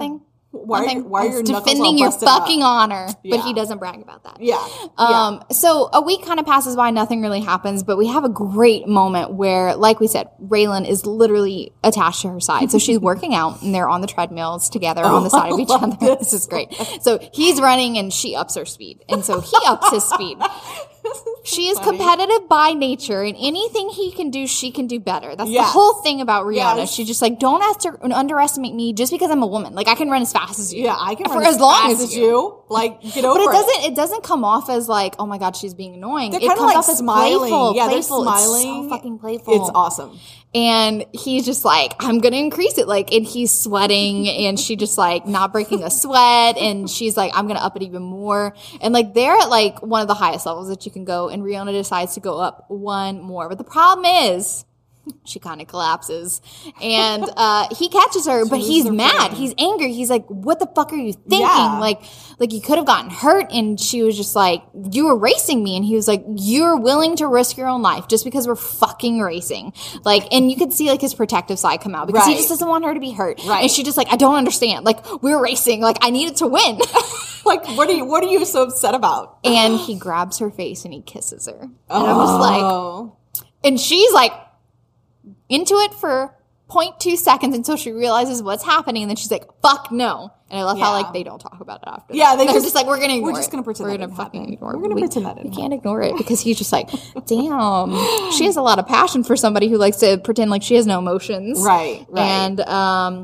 Why, are, why are your knuckles defending all your busted fucking up? honor? Yeah. But he doesn't brag about that. Yeah. Um, yeah. So a week kind of passes by, nothing really happens, but we have a great moment where, like we said, Raylan is literally attached to her side. So she's working out and they're on the treadmills together on the side of each other. This. this is great. So he's running and she ups her speed. And so he ups his speed. She is funny. competitive by nature, and anything he can do, she can do better. That's Yes. the whole thing about Rihanna. Yes. She's just like, don't under- underestimate me just because I'm a woman. Like, I can run as fast as you. Yeah, I can for run as as long fast as, as you. you. Like, get over But it it. doesn't. It doesn't come off as like, oh my god, she's being annoying. They're It kind comes of like off as smiling. playful. Yeah, playful. they're It's smiling. so fucking playful. It's awesome. And he's just like, I'm going to increase it. Like, and he's sweating and she just like not breaking a sweat. And she's like, I'm going to up it even more. And like, they're at like one of the highest levels that you can go. And Rihanna decides to go up one more. But the problem is, she kind of collapses and uh he catches her, but he's mad. He's angry. He's like, what the fuck are you thinking? Yeah. Like, like you could have gotten hurt. And she was just like, you were racing me. And he was like, you're willing to risk your own life just because we're fucking racing. Like, and you could see like his protective side come out because Right. he just doesn't want her to be hurt. Right. And she just like, I don't understand. Like, we're racing. Like, I needed to win. Like, what are you, what are you so upset about? And he grabs her face and he kisses her. And I'm just like, Oh. and she's like, into it for zero point two seconds until she realizes what's happening, and then she's like, fuck no. And I love how Yeah. like they don't talk about it after. Yeah, that. they They're just- just like, we're gonna ignore we're just it. gonna pretend we're that gonna didn't fucking happen. ignore it. We're gonna we, pretend that didn't we can't ignore it because he's just like, damn, she has a lot of passion for somebody who likes to pretend like she has no emotions. Right, right. And um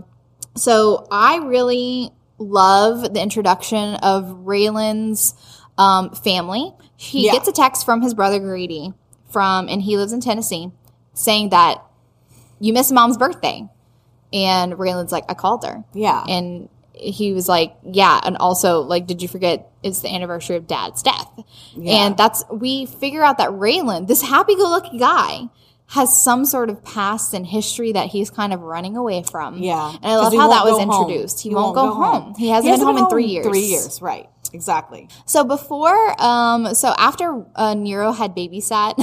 so I really love the introduction of Raylan's um family. He Yeah. gets a text from his brother Grady from and he lives in Tennessee saying that you missed mom's birthday. And Raylan's like, I called her. Yeah. And he was like, yeah. And also, like, did you forget it's the anniversary of dad's death? Yeah. And that's, we figure out that Raylan, this happy-go-lucky guy, has some sort of past and history that he's kind of running away from. Yeah. And I love 'Cause he how that won't was go home. introduced. He, won't, go, home. He hasn't been home in three years. Three years, right. Exactly. So before, um, so after uh, Nero had babysat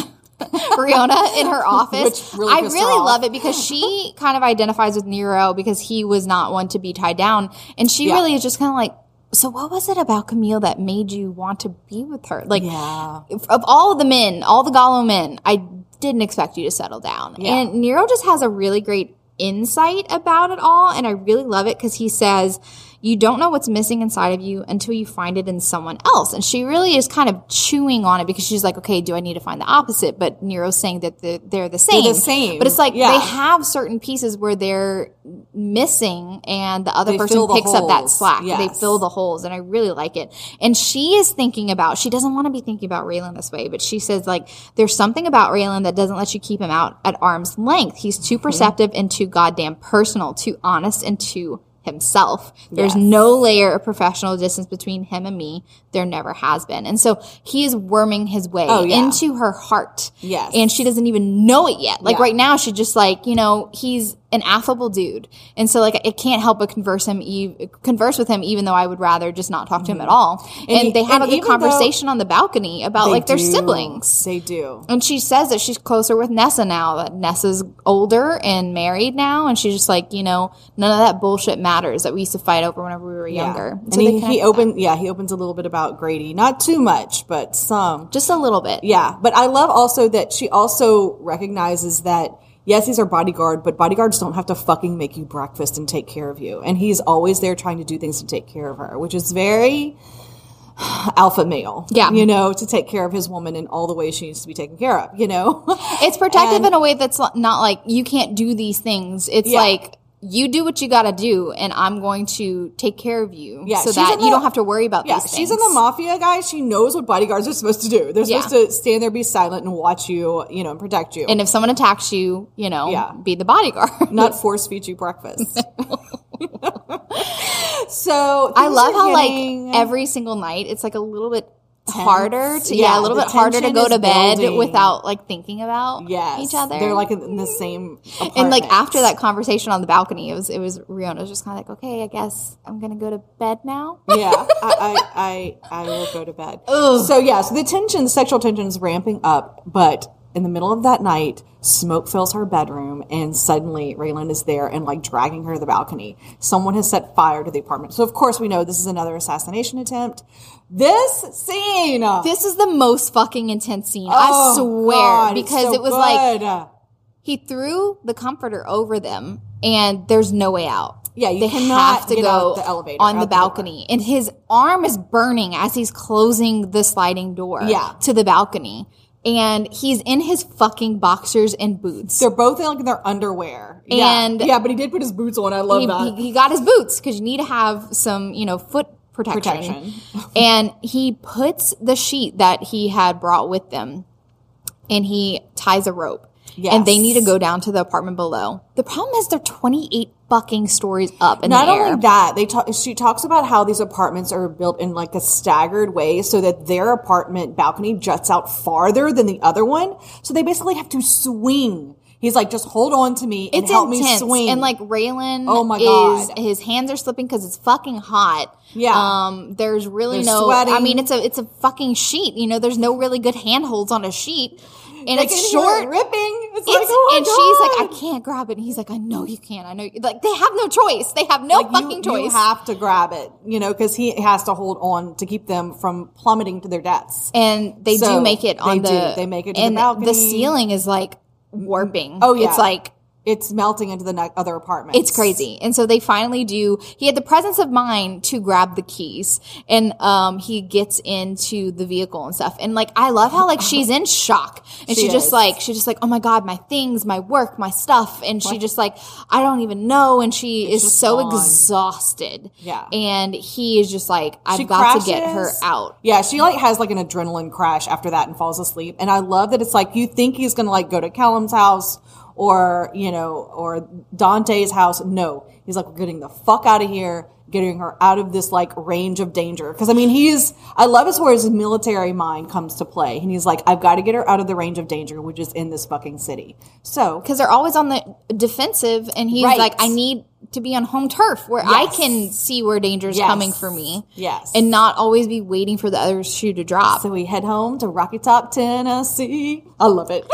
Rihanna in her office, Which really I pissed her really off. love it because she kind of identifies with Nero because he was not one to be tied down. And she Yeah. really is just kind of like, so what was it about Camille that made you want to be with her? Like, Yeah. of all the men, all the Gallo men, I didn't expect you to settle down. Yeah. And Nero just has a really great insight about it all. And I really love it because he says, you don't know what's missing inside of you until you find it in someone else. And she really is kind of chewing on it because she's like, okay, do I need to find the opposite? But Nero's saying that they're, they're the same. They're the same. But it's like Yeah. they have certain pieces where they're missing and the other They person fill the picks up that holes. slack. They Yes. fill the holes. And I really like it. And she is thinking about, she doesn't want to be thinking about Raylan this way, but she says like, there's something about Raylan that doesn't let you keep him out at arm's length. He's too Mm-hmm. perceptive and too goddamn personal, too honest and too himself. There's Yes. no layer of professional distance between him and me. There never has been. And so he is worming his way Oh, yeah. into her heart. Yes. And she doesn't even know it yet. Like Yeah. right now, she just like, you know, he's an affable dude. And so like, it can't help but converse him, e- converse with him, even though I would rather just not talk to him at all. And, And he- they have and a good even though- conversation on the balcony about They like their do. siblings. They do. And she says that she's closer with Nessa now, that Nessa's older and married now. And she's just like, you know, none of that bullshit matters that we used to fight over whenever we were younger. And So they he, connect he with opened, yeah, he opens a little bit about Grady. Not too much, but some. that. Just a little bit. Yeah. But I love also that she also recognizes that, yes, he's our bodyguard, but bodyguards don't have to fucking make you breakfast and take care of you. And he's always there trying to do things to take care of her, which is very alpha male. Yeah. You know, to take care of his woman in all the ways she needs to be taken care of, you know? It's protective And- in a way that's not like you can't do these things. It's Yeah. like you do what you got to do, and I'm going to take care of you Yeah, so she's that in you the- don't have to worry about Yeah, these things. she's in the mafia, guys. She knows what bodyguards are supposed to do. They're Yeah. supposed to stand there, be silent, and watch you, you know, and protect you. And if someone attacks you, you know, Yeah. be the bodyguard. Not force feed you breakfast. So I things love are how getting- like every single night it's like a little bit harder to yeah, Yeah, a little the bit harder to tension go is to bed building. without like thinking about yes, each other. They're like in the same apartment. and like after that conversation on the balcony, it was it was Rihanna was just kind of like, okay, I guess I'm gonna go to bed now. yeah, I, I, I, I will go to bed. So yeah, so the tension, the sexual tension is ramping up, but in the middle of that night, smoke fills her bedroom, and suddenly Raylan is there and like dragging her to the balcony. Someone has set fire to the apartment. So of course we know this is another assassination attempt. This scene, this is the most fucking intense scene. Oh, I swear, God, because so it was good. like he threw the comforter over them, and there's no way out. Yeah, you they cannot have to get go out the elevator, on out the the balcony, and his arm is burning as he's closing the sliding door Yeah. to the balcony. And he's in his fucking boxers and boots. They're both in like their underwear. And yeah. yeah, but he did put his boots on. I love he, that. he, he got his boots because you need to have some, you know, foot protection. Protection. And he puts the sheet that he had brought with them, and he ties a rope. Yes. And they need to go down to the apartment below. The problem is they're twenty-eight fucking stories up in Not the air. only that, they talk, she talks about how these apartments are built in like a staggered way so that their apartment balcony juts out farther than the other one. So they basically have to swing. He's like, just hold on to me and It's help intense. me swing. And like Raylan Oh my is, God. his hands are slipping because it's fucking hot. Yeah. Um, there's really They're no, sweating. I mean, it's a, it's a fucking sheet. You know, there's no really good handholds on a sheet. And They it's can hear short. it ripping. It's, It's, like, oh my and God. she's like, I can't grab it. And he's like, I know you can. I know. You. Like, they have no choice. They have no Like, fucking you, choice. You have to grab it, you know, because he has to hold on to keep them from plummeting to their deaths. and they So, do make it on they the. do. They make it to the and balcony. ceiling is like warping. Oh, yeah. It's like. It's melting into the ne- other apartments. It's crazy. And so they finally do, he had the presence of mind to grab the keys, and um he gets into the vehicle and stuff. And like, I love how like she's in shock, and she, She just is. like, she's just like, oh my God, my things, my work, my stuff. And she just like, I don't even know. And she is just so gone. exhausted. Yeah. And he is just like, I've She got to get her crashes. out. Yeah, she like has like an adrenaline crash after that and falls asleep. And I love that it's like you think he's gonna like go to Callum's house or, you know, or Dante's house. No, he's like, we're getting the fuck out of here, getting her out of this like range of danger. Because I mean, he's, I love is where his military mind comes to play. And he's like, I've got to get her out of the range of danger, which is in this fucking city. So, Because they're always on the defensive, and he's Right. like, I need to be on home turf where Yes. I can see where danger is Yes. coming for me. Yes. And not always be waiting for the other shoe to drop. so we head home to Rocky Top, Tennessee. I love it.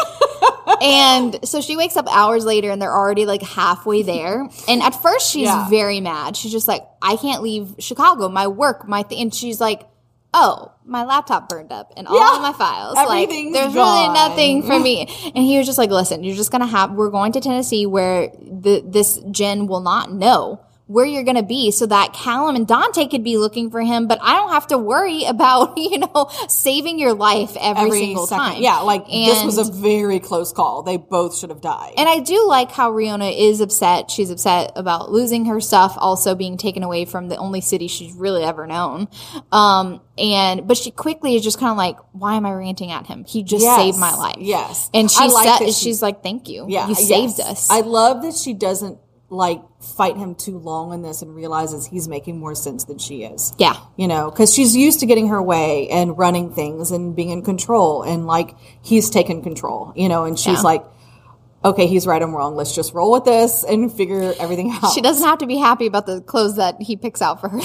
And so she wakes up hours later, and they're already like halfway there. And at first she's Yeah. very mad. She's just like, I can't leave Chicago, my work, my thing. And she's like, oh, my laptop burned up and all Yeah. of my files. Like, Everything's there's gone. really nothing for me. And he was just like, listen, you're just going to have, we're going to Tennessee where the, this Jen will not know where you're going to be, so that Callum and Dante could be looking for him, but I don't have to worry about, you know, saving your life every, Every single second. time. Yeah, like this was And- a very close call. They both should have died. and I do like how Riona is upset. She's upset about losing her stuff, also being taken away from the only city she's really ever known. Um, and, but she quickly is just kind of like, why am I ranting at him? He just Yes. saved my life. Yes. And I she like said, that she- she's like, thank you. Yeah, You saved yes. us. I love that she doesn't like fight him too long on this and realizes he's making more sense than she is. yeah. You know, because she's used to getting her way and running things and being in control, and like he's taken control, you know, and she's Yeah. like, okay, he's right, I'm wrong. Let's just roll with this and figure everything out. She doesn't have to be happy about the clothes that he picks out for her.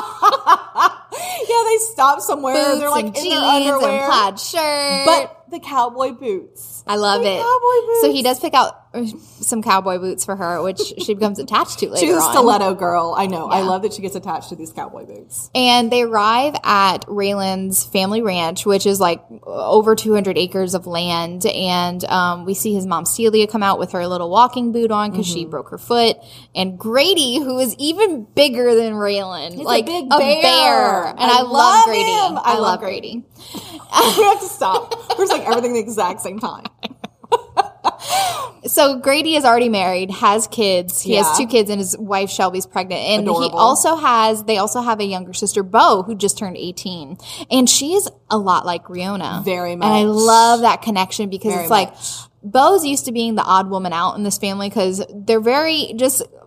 Yeah, they stop somewhere. Boots They're like and in jeans their underwear. and plaid shirt. But the cowboy boots. I love The it. cowboy boots. So he does pick out uh, some cowboy boots for her, which she becomes attached to later She's a on. stiletto girl. I know. I Yeah. love that she gets attached to these cowboy boots. And they arrive at Raylan's family ranch, which is like over two hundred acres of land. And um, we see his mom Celia come out with her little walking boot on because Mm-hmm. she broke her foot. And Grady, who is even bigger than Raylan, He's like a big a bear. bear. And I I, love, love Grady. him. I, I love love Grady. We have to stop. We're just like everything at the exact same time. So Grady is already married, has kids. He Yeah. has two kids, and his wife Shelby's pregnant. And he Adorable. also has, they also have a younger sister, Bo, who just turned eighteen. And she's a lot like Riona. Very And I much. love that connection because Very it's like, much. Bo's used to being the odd woman out in this family because they're very just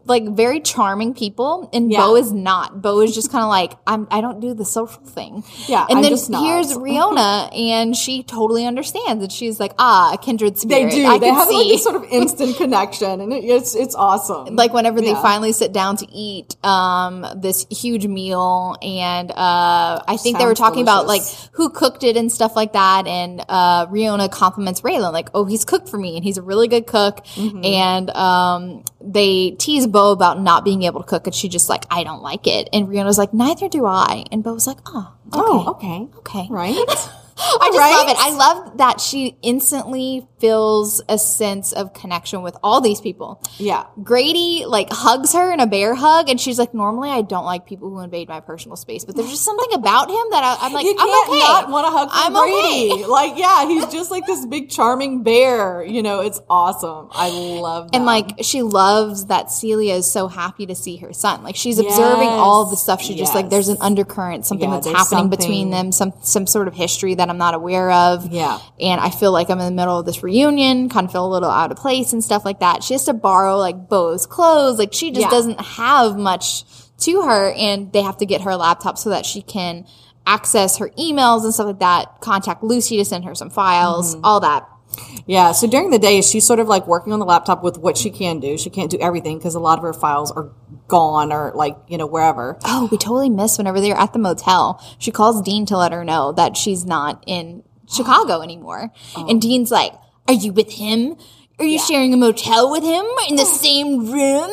like very charming people, and Yeah. Bo is not. Bo is just kind of like, I'm. I don't do the social thing. Yeah, and I'm then just not. here's Riona, and she totally understands, and she's like, ah, a kindred spirit. They do. I they can have see. like this sort of instant connection, and it, it's it's awesome. Like whenever they Yeah. finally sit down to eat um, this huge meal, and uh, I think they were Sounds talking about like delicious. who cooked it and stuff like that. And uh, Riona compliments Raylan like, "Oh, he's cooked for me, and he's a really good cook." Mm-hmm. And um, they tease Bo about not being able to cook, and she just like, "I don't like it." And Riona's like, "Neither do I." And Bo was like, "Oh, okay, Oh, okay. okay." Right? I just Right? love it. I love that she instantly feels a sense of connection with all these people. Yeah. Grady like hugs her in a bear hug, and she's like, normally I don't like people who invade my personal space, but there's just something about him that I, I'm like, You I'm can't okay. not want to hug I'm Brady. okay. Like, yeah, he's just like this big charming bear. You know, it's awesome. I love that. And like she loves that Celia is so happy to see her son. Like she's observing Yes. all of the stuff. She just like Yes. there's an undercurrent, something Yeah, that's there's happening something- between them, some some sort of history that I'm not aware of. Yeah. And I feel like I'm in the middle of this reunion, kind of feel a little out of place and stuff like that. She has to borrow like Bo's clothes. Like she just Yeah. doesn't have much to her, and they have to get her a laptop so that she can access her emails and stuff like that, contact Lucy to send her some files, Mm-hmm. all that. Yeah, so during the day, she's sort of like working on the laptop with what she can do. She can't do everything because a lot of her files are gone or like, you know, wherever. Oh, we totally missed whenever they were at the motel. She calls Dean to let her know that she's not in Chicago anymore. Oh. And Dean's like, are you with him? Are you sharing a motel with him in the same room?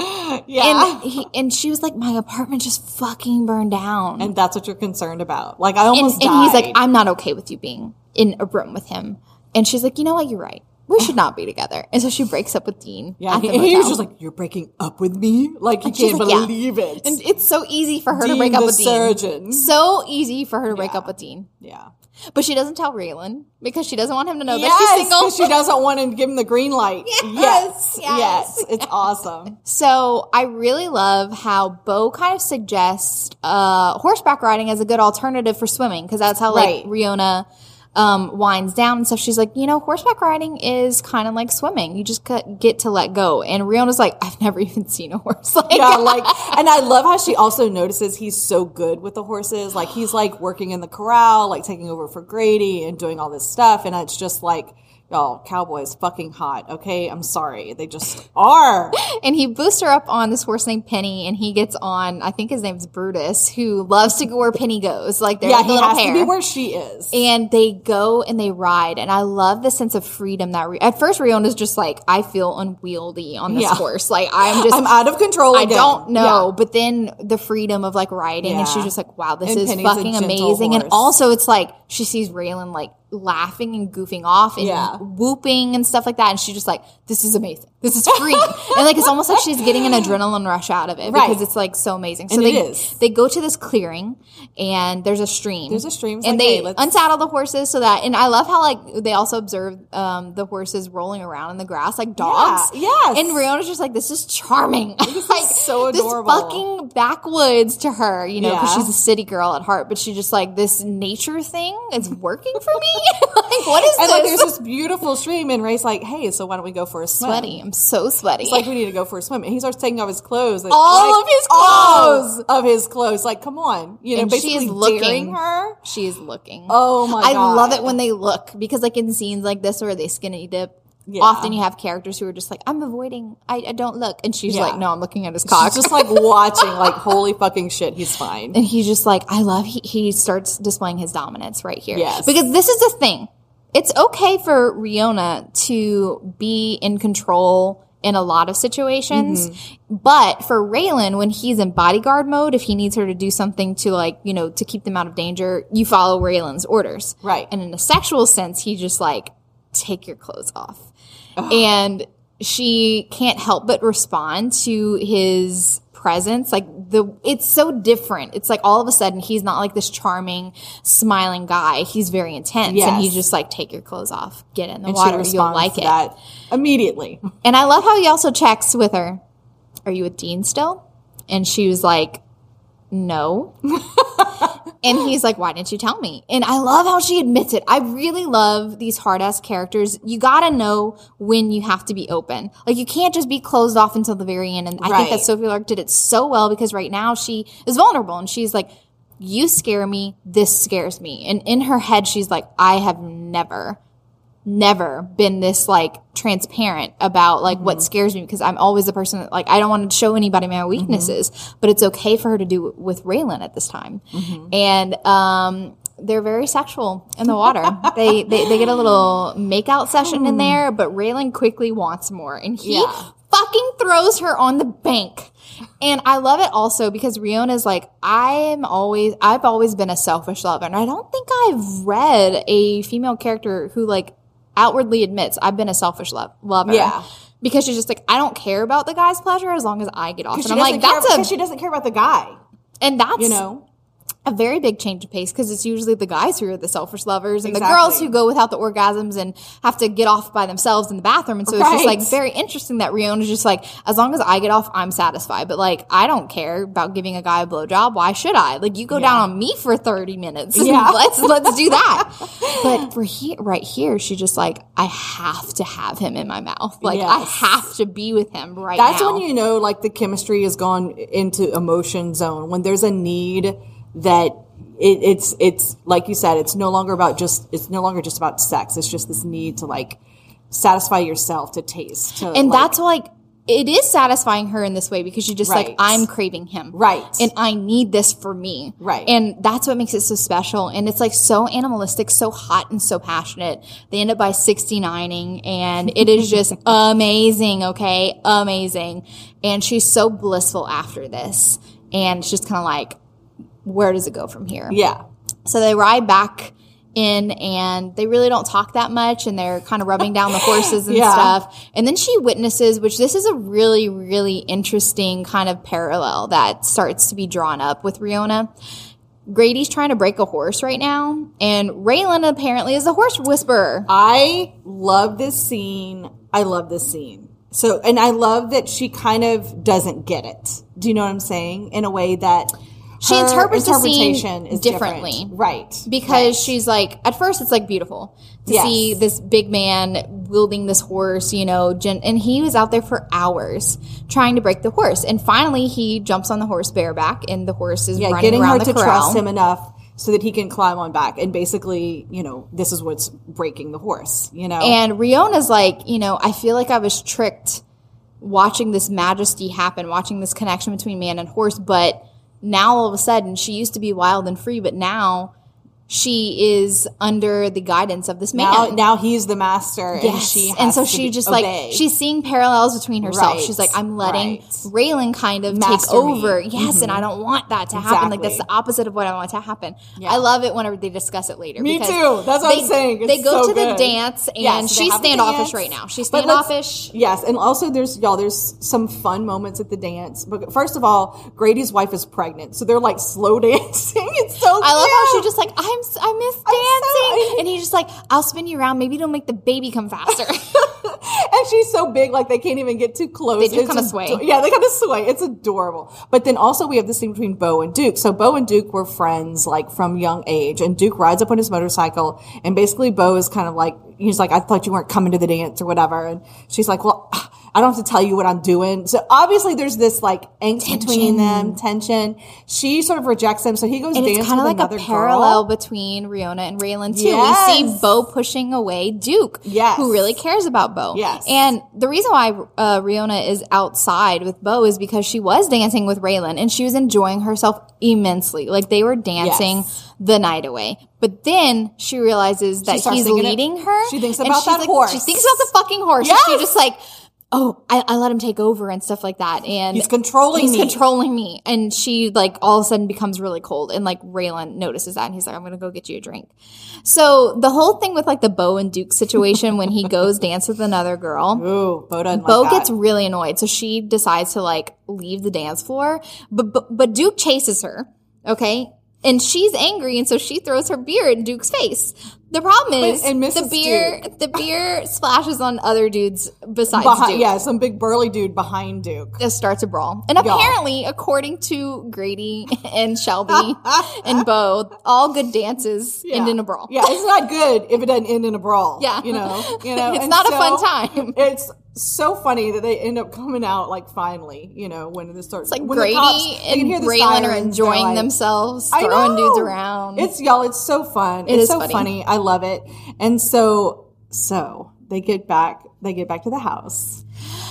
Yeah. And he, and she was like, my apartment just fucking burned down. And that's what you're concerned about. Like, I And, almost and he's like, died. I'm not okay with you being in a room with him. And she's like, you know what? You're right. We should not be together. And so she breaks up with Dean. Yeah, at the he, he was motel. just like, you're breaking up with me? Like, you And she's can't like, yeah. believe it. And it's so easy for her Dean to break up the with Dean. surgeon. So easy for her to break Yeah. up with Dean. Yeah. But she doesn't tell Raylan because she doesn't want him to know that Yes, she's single. because she doesn't want to give him the green light. Yes, yes, yes. yes. It's awesome. So I really love how Bo kind of suggests uh, horseback riding as a good alternative for swimming, because that's how like Right. Riona um, winds down and stuff. She's like, you know, horseback riding is kind of like swimming. You just get get to let go. And Riona's like, I've never even seen a horse. Like, Yeah, like, and I love how she also notices he's so good with the horses. Like, he's like working in the corral, like taking over for Grady and doing all this stuff. And it's just like, y'all, Cowboys fucking hot. Okay, I'm sorry, they just are. And he boosts her up on this horse named Penny, and he gets on, I think his name's Brutus, who loves to go where Penny goes. Like they're Yeah, like a he little has pair. to be where she is. And they go and they ride, and I love the sense of freedom that. Re- At first, Riona's just like, I feel unwieldy on this Yeah. horse. Like I'm just, I'm out of control. I again. don't know. Yeah. But then the freedom of like riding, and Yeah. she's just like, wow, this And is Penny's a fucking gentle amazing. And horse. also, it's like she sees Raylan like laughing and goofing off and Yeah. whooping and stuff like that, and she's just like, this is amazing. This is free. And like it's almost like she's getting an adrenaline rush out of it Right. because it's like so amazing. So And they it is. they go to this clearing, and there's a stream. There's a stream. It's and like, they hey, let's- unsaddle the horses so that. And I love how like they also observe um, the horses rolling around in the grass like dogs. Yeah, yes. And Riona's just like, this is charming. This like, is so adorable. This fucking backwoods to her, you know, because Yeah. she's a city girl at heart. But she just like, this nature thing is working for me. Like, what is And this? like, there's this beautiful stream, and Ray's like, "Hey, so why don't we go for a swim?" sweaty. I'm so sweaty. It's like we need to go for a swim, and he starts taking off his clothes. Like, All like, of his all clothes! of his clothes. Like, come on, you know, And she basically is looking. daring her. She is looking. Oh my I god, love it when they look, because like in scenes like this where they skinny dip, Yeah. often you have characters who are just like, I'm avoiding, I, I don't look. And she's Yeah. like, no, I'm looking at his cock. She's just like watching, like, holy fucking shit, he's fine. And he's just like, I love, he, he starts displaying his dominance right here. Yes. Because this is the thing. It's okay for Riona to be in control in a lot of situations. Mm-hmm. But for Raylan, when he's in bodyguard mode, if he needs her to do something to like, you know, to keep them out of danger, you follow Raylan's orders. Right. And in a sexual sense, he just like, take your clothes off. And she can't help but respond to his presence. Like the, it's so different. It's like all of a sudden he's not like this charming, smiling guy. He's very intense, Yes. and he's just like, take your clothes off, get in the And water, she you'll responds like to it. that immediately. And I love how he also checks with her, are you with Dean still? And she was like, no. And he's like, why didn't you tell me? And I love how she admits it. I really love these hard-ass characters. You gotta know when you have to be open. Like, you can't just be closed off until the very end. And I Right. think that Sophie Lark did it so well because right now she is vulnerable. And she's like, you scare me. This scares me. And in her head, she's like, I have never, never been this, like, transparent about, like, mm-hmm. what scares me because I'm always the person that, like, I don't want to show anybody my weaknesses. Mm-hmm. But it's okay for her to do it with Raylan at this time. Mm-hmm. And, um... they're very sexual in the water. they, they they get a little makeout session in there, but Raylan quickly wants more. And he Yeah. fucking throws her on the bank. And I love it also because Riona's like, I'm always, I've always been a selfish lover. And I don't think I've read a female character who, like, outwardly admits I've been a selfish lo- lover. Yeah. Because she's just like, I don't care about the guy's pleasure as long as I get off. And She I'm doesn't like, care that's a, because she doesn't care about the guy. and that's, You know? a very big change of pace because it's usually the guys who are the selfish lovers and Exactly. the girls who go without the orgasms and have to get off by themselves in the bathroom. And so it's just Right. like very interesting that Riona's just like, as long as I get off, I'm satisfied. But like, I don't care about giving a guy a blowjob. Why should I? Like, you go Yeah. down on me for thirty minutes. Yeah. let's let's do that. But for here, right here, she's just like, I have to have him in my mouth. Like, I Yes. have to be with him right That's now. when you know, like, the chemistry has gone into emotion zone. When there's a need that it, it's it's like you said, it's no longer about just it's no longer just about sex. It's just this need to, like, satisfy yourself, to taste, to, and like, that's like. It is satisfying her in this way because she's just Right. like, I'm craving him. Right. And I need this for me. Right. And that's what makes it so special. And it's like so animalistic, so hot and so passionate. They end up by sixty-nining and it is just amazing. Okay. Amazing. And she's so blissful after this. And it's just kind of like, where does it go from here? yeah. So they ride back in and they really don't talk that much and they're kind of rubbing down the horses and Yeah. stuff. And then she witnesses, which this is a really, really interesting kind of parallel that starts to be drawn up with Riona. Grady's trying to break a horse right now, and Raylan apparently is a horse whisperer. I love this scene. I love this scene. So, and I love that she kind of doesn't get it. Do you know what I'm saying? In a way that She her interprets the scene interpretation is differently. different. Right. Because right. she's like, at first it's like beautiful to Yes. see this big man wielding this horse, you know, gen- and he was out there for hours trying to break the horse. And finally he jumps on the horse bareback and the horse is yeah, running getting around her the to corral. trust him enough so that he can climb on back. And basically, you know, this is what's breaking the horse, you know? And Riona's like, you know, I feel like I was tricked watching this majesty happen, watching this connection between man and horse, but now all of a sudden she used to be wild and free, but now she is under the guidance of this man. now, now he's the master and Yes. she has and so to she be- just obey. like she's seeing parallels between herself. Right. She's like, I'm letting Right. Raylan kind of take Master me. over. Yes, and I don't want that to happen. Like that's Exactly. the opposite of what I want to happen. Yeah. I love it whenever they discuss it later. Me because too. That's what they, I'm saying. It's they go so to the good. dance and Yes, they she's have a standoffish dance. right now. She's But let's- standoffish. Yes, and also there's y'all. There's some fun moments at the dance. But first of all, Grady's wife is pregnant, so they're like slow dancing. It's so. I love how she cute. just like, I'm, s- I miss I'm dancing. so- and he's just like, I'll spin you around. Maybe it'll make the baby come faster. And she's so big, like they can't even get too close. They do It's kinda just- sway. Yeah, they kind of sway. It's adorable. But then also we have this scene between Bo and Duke. So Bo and Duke were friends like from young age, and Duke rides up on his motorcycle, and basically Bo is kind of like, he's like, I thought you weren't coming to the dance or whatever, and she's like, well, I don't have to tell you what I'm doing. So obviously there's this like angst between them, tension. She sort of rejects him, so he goes And dance it's kind of with like another a parallel girl. between Riona and Raylan too. Yes. We see Bo pushing away Duke, Yes. who really cares about Bo. Yes. And the reason why uh, Riona is outside with Bo is because she was dancing with Raylan and she was enjoying herself immensely. Like they were dancing Yes. the night away. But then she realizes that starts he's thinking it- leading her. she thinks and about she's that like- horse. She thinks about the fucking horse. Yes. And she just like, oh, I, I let him take over and stuff like that. And He's controlling he's me. controlling me. And she like all of a sudden becomes really cold. And like Raylan notices that and he's like, I'm going to go get you a drink. So the whole thing with like the Bo and Duke situation when he goes dance with another girl, Ooh, Bo doesn't Bo like that. gets really annoyed. So she decides to like leave the dance floor. But, but, but Duke chases her. Okay. And she's angry. And so she throws her beer in Duke's face. The problem is and the Missus beer Duke. the beer splashes on other dudes besides Behind, Duke. yeah, some big burly dude behind Duke. Just starts a brawl. And Y'all. apparently, according to Grady and Shelby and Bo, all good dances Yeah. end in a brawl. Yeah, it's not good if it doesn't end in a brawl. Yeah. You know? You know? It's And not a so fun time. It's so funny that they end up coming out, like, finally, you know, when this starts. It's like when the Grady cops- they can and hear the Braylon are sirens, enjoying they're like, themselves, I throwing know. dudes around. It's, y'all, it's so fun. It it's is so funny. funny. I love it. And so, so, they get back, they get back to the house.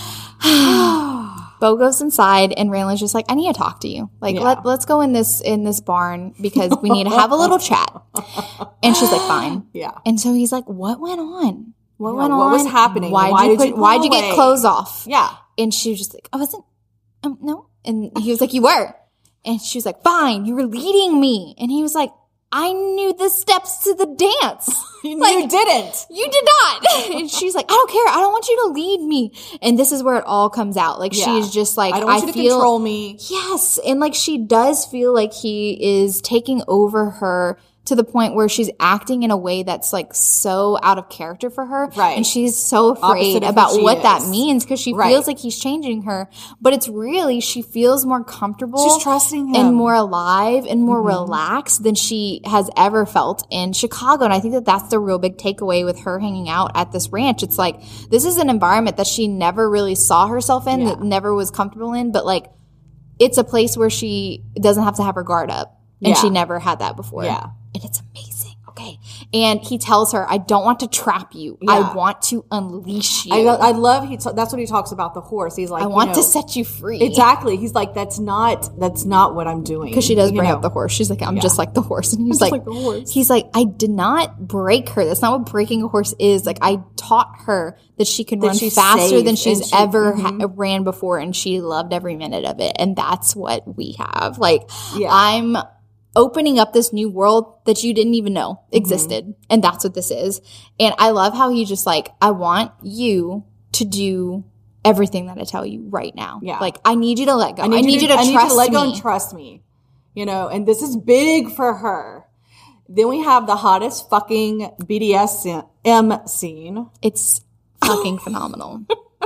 Bo goes inside and Raylan's just like, I need to talk to you. Like, Yeah. let, let's go in this in this barn because we need to have a little chat. And she's like, fine. Yeah. And so he's like, what went on? What Yeah, went what on? was happening? Why'd Why you did put, you pull why'd you get away? clothes off? Yeah. And she was just like, I wasn't, um, no. And he was like, you were. And she was like, fine, you were leading me. And he was like, I knew the steps to the dance. Like, you didn't. You did not. And she's like, I don't care. I don't want you to lead me. And this is where it all comes out. Like, Yeah. she's just like, I don't want I you to feel, control me. Yes. And like, she does feel like he is taking over her to the point where she's acting in a way that's like so out of character for her. Right. And she's so Opposite afraid of who about she what that is. means because she Right. feels like he's changing her. But it's really, she feels more comfortable. She's trusting him. And more alive and more Mm-hmm. relaxed than she has ever felt in Chicago. And I think that that's the real big takeaway with her hanging out at this ranch. It's like, this is an environment that she never really saw herself in, Yeah. that never was comfortable in, but like, it's a place where she doesn't have to have her guard up. And Yeah. she never had that before. Yeah. And it's amazing. Okay. And he tells her, I don't want to trap you. Yeah. I want to unleash you. I, lo- I love he. T- that's what he talks about the horse. He's like, I you want know, to set you free. exactly. He's like, that's not. That's not what I'm doing. Because she does You bring know? up the horse. She's like, I'm Yeah. just like the horse. And he's just like, like the horse. he's like, I did not break her. That's not what breaking a horse is. Like, I taught her that she can That run she's faster safe than she's and she- ever mhm. ha- ran before. And she loved every minute of it. And that's what we have. Like, Yeah. I'm opening up this new world that you didn't even know Mm-hmm. existed. And that's what this is. And I love how he just like, I want you to do everything that I tell you right now. Yeah. Like, I need you to let go. I need, to, you to I need trust you to let go me. and trust me. You know, and this is big for her. Then we have the hottest fucking B D S M scene. It's fucking phenomenal.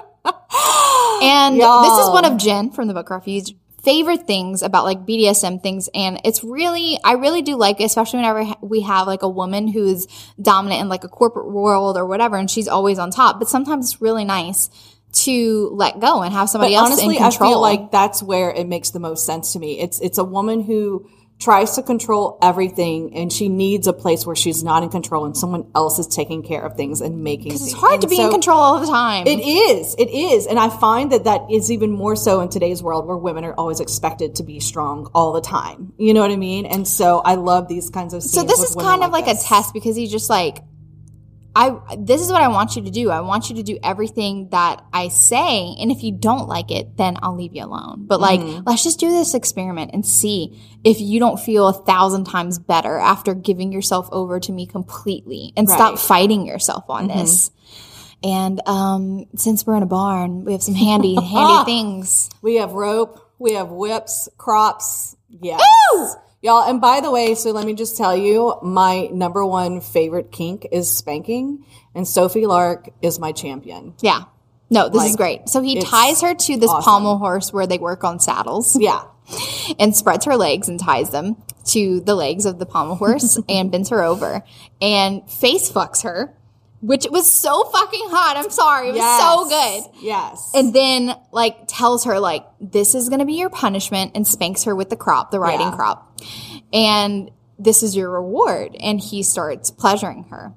And Y'all. this is one of Jen from the Book Refuge favorite things about like B D S M things. And it's really, I really do like it, especially whenever ha- we have like a woman who's dominant in like a corporate world or whatever, and she's always on top. But sometimes it's really nice to let go and have somebody But else honestly, in I control. feel like that's where it makes the most sense to me. It's it's a woman who tries to control everything, and she needs a place where she's not in control and someone else is taking care of things and making things. it's hard And to be so in control all the time. It is. It is. And I find that that is even more so in today's world where women are always expected to be strong all the time. You know what I mean? And so I love these kinds of scenes. So this with is women kind of like this. a test because he's just like, I, this is what I want you to do. I want you to do everything that I say. And if you don't like it, then I'll leave you alone. But like, Mm-hmm. let's just do this experiment and see if you don't feel a thousand times better after giving yourself over to me completely and stop Right. Mm-hmm. fighting yourself on this. And, um, since we're in a barn, we have some handy, handy things. We have rope. We have whips, crops. Yes. Ooh! Y'all, and by the way, so let me just tell you, my number one favorite kink is spanking, and Sophie Lark is my champion. Yeah. No, this is Like, great. So he it's ties her to this awesome. pommel horse where they work on saddles. Yeah. And spreads her legs and ties them to the legs of the pommel horse and bends her over and face fucks her, which was so fucking hot. I'm sorry. It was Yes. so good. Yes. And then like tells her like, this is going to be your punishment and spanks her with the crop, the riding Yeah. crop. And this is your reward. And he starts pleasuring her.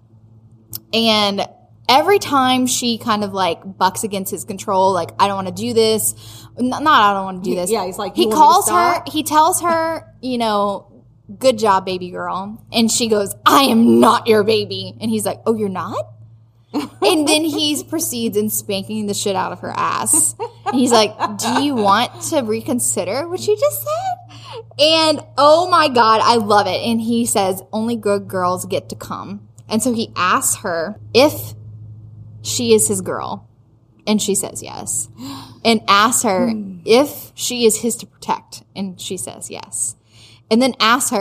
And every time she kind of like bucks against his control, like, I don't want to do this. Not, not I don't want to do this. yeah, he's like, he "You want me to calls her, stop?" he tells her, you know, good job, baby girl. And she goes, I am not your baby. And he's like, oh, you're not? And then he proceeds in spanking the shit out of her ass. And he's like, do you want to reconsider what you just said? And oh my God, I love it. And he says, only good girls get to come. And so he asks her if she is his girl. And she says yes. And asks her if she is his to protect. And she says yes. And then asks her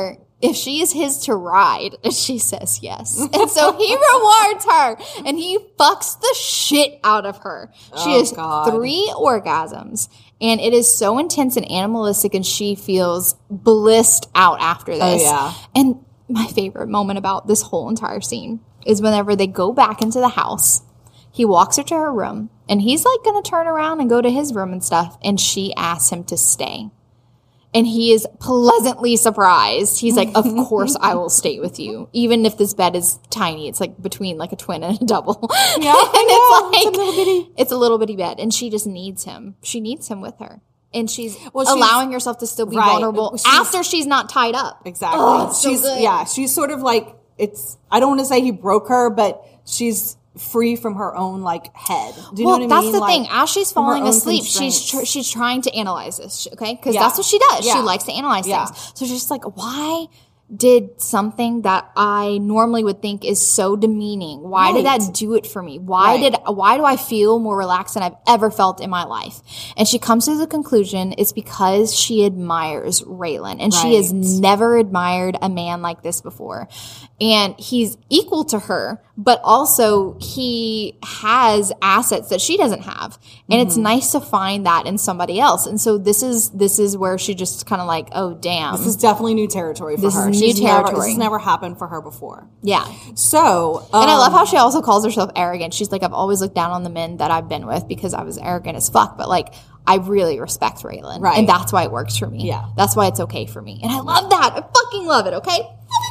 if she is his to ride, and she says yes. And so he rewards her, and he fucks the shit out of her. She Oh, has God. three orgasms, and it is so intense and animalistic, and she feels blissed out after this. Oh, yeah. And my favorite moment about this whole entire scene is whenever they go back into the house, he walks her to her room, and he's like going to turn around and go to his room and stuff, and she asks him to stay. And he is pleasantly surprised. He's like, of course I will stay with you. Even if this bed is tiny. It's like between like a twin and a double. Yeah, and I know. it's like, It's a little bitty. It's a little bitty bed. And she just needs him. She needs him with her. And she's Well, she's- allowing herself to still be right. vulnerable She's- after she's not tied up. Exactly. Oh, it's so she's good. yeah, she's sort of like it's I don't want to say he broke her, but she's free from her own like head. Do you well, know what I that's mean? the Like, thing. As she's from her falling own asleep, she's constraints. tr- she's trying to analyze this, okay? Because Yeah. that's what she does. Yeah. She likes to analyze Yeah. things. So she's just like, why did something that I normally would think is so demeaning? Why did Right. that do it for me? Why Right. did why do I feel more relaxed than I've ever felt in my life? And she comes to the conclusion it's because she admires Raylan, and she has Right. never admired a man like this before. And he's equal to her, but also he has assets that she doesn't have. And it's nice to find that in somebody else. And so this is this is where she just kind of like, oh damn. This is definitely new territory for This her. is new She's never- territory. this has never happened for her before. yeah. So, um, And I love how she also calls herself arrogant. She's like, I've always looked down on the men that I've been with because I was arrogant as fuck. But like, I really respect Raylan. Right. And that's why it works for me. Yeah. That's why it's okay for me. And I love that. I fucking love it, okay?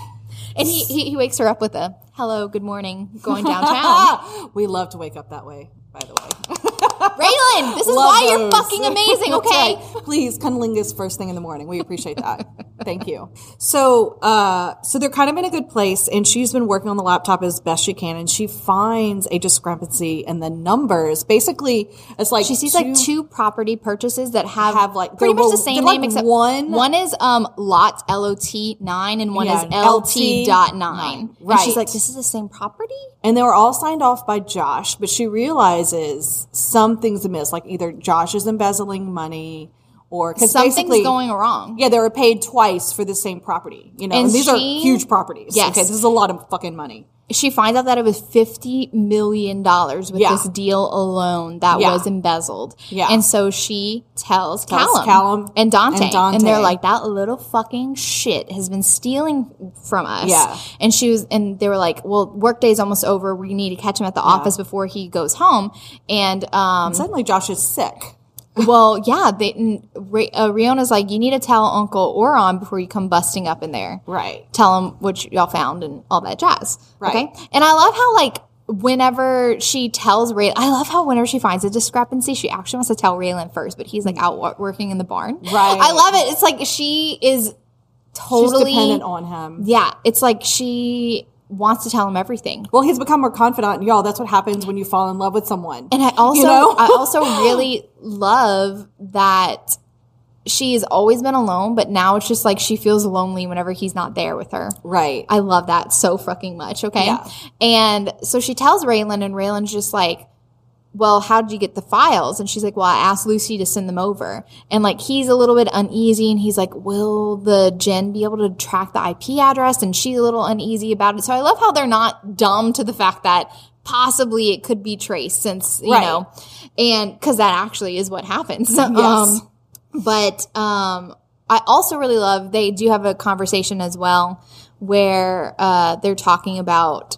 And he, he, he wakes her up with a, hello, good morning, going downtown. we love to wake up that way, by the way. Raylan, this is Love why you're those. fucking amazing, That's okay? right. Please, cunnilingus first thing in the morning. We appreciate that. Thank you. So, uh, so they're kind of in a good place, and she's been working on the laptop as best she can, and she finds a discrepancy in the numbers. Basically, it's like She sees like two property purchases that have, Have, like, pretty they're- much the same they're, like, name except one- one is um Lot L O T nine and one Yeah, is L T dot nine. nine. And she's Right. like, this is the same property? And they were all signed off by Josh, but she realizes something's amiss. Like either Josh is embezzling money, or because Something's basically going wrong. Yeah, they were paid twice for the same property. You know, And and, these are she- huge properties. Yes. Okay, this is a lot of fucking money. She finds out that it was fifty million dollars with Yeah. this deal alone that Yeah. was embezzled. Yeah. And so she tells, Tells Callum, Callum and, Dante, and Dante. and they're like, that little fucking shit has been stealing from us. Yeah. And she was, and they were like, well, workday's almost over. We need to catch him at the office before he goes home. And, um, Suddenly, Josh is sick. well, yeah, they, and Ra- uh, Riona's like, you need to tell Uncle Oron before you come busting up in there. Right. Tell him what y'all found and all that jazz. Right. Okay. And I love how like whenever she tells Ray, I love how whenever she finds a discrepancy, she actually wants to tell Raylan first, but he's like out wo- working in the barn. Right. I love it. It's like she is totally She's dependent on him. Yeah. It's like she wants to tell him everything. Well, he's become more confident. Y'all, that's what happens when you fall in love with someone. And I also, You know? I also really love that she has always been alone, but now it's just like she feels lonely whenever he's not there with her. Right. I love that so fucking much. Okay. Yeah. And so she tells Raylan, and Raylan's just like, well, how did you get the files? And she's like, well, I asked Lucy to send them over. And like, he's a little bit uneasy, and he's like, will the Jen be able to track the I P address? And she's a little uneasy about it. So I love how they're not dumb to the fact that possibly it could be traced, since, you Right. know, and cause that actually is what happens. Yes. Um, but, um, I also really love, they do have a conversation as well where, uh, they're talking about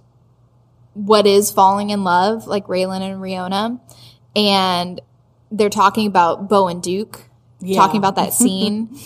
what is falling in love, like Raylan and Riona. And they're talking about Bo and Duke, Yeah. talking about that scene.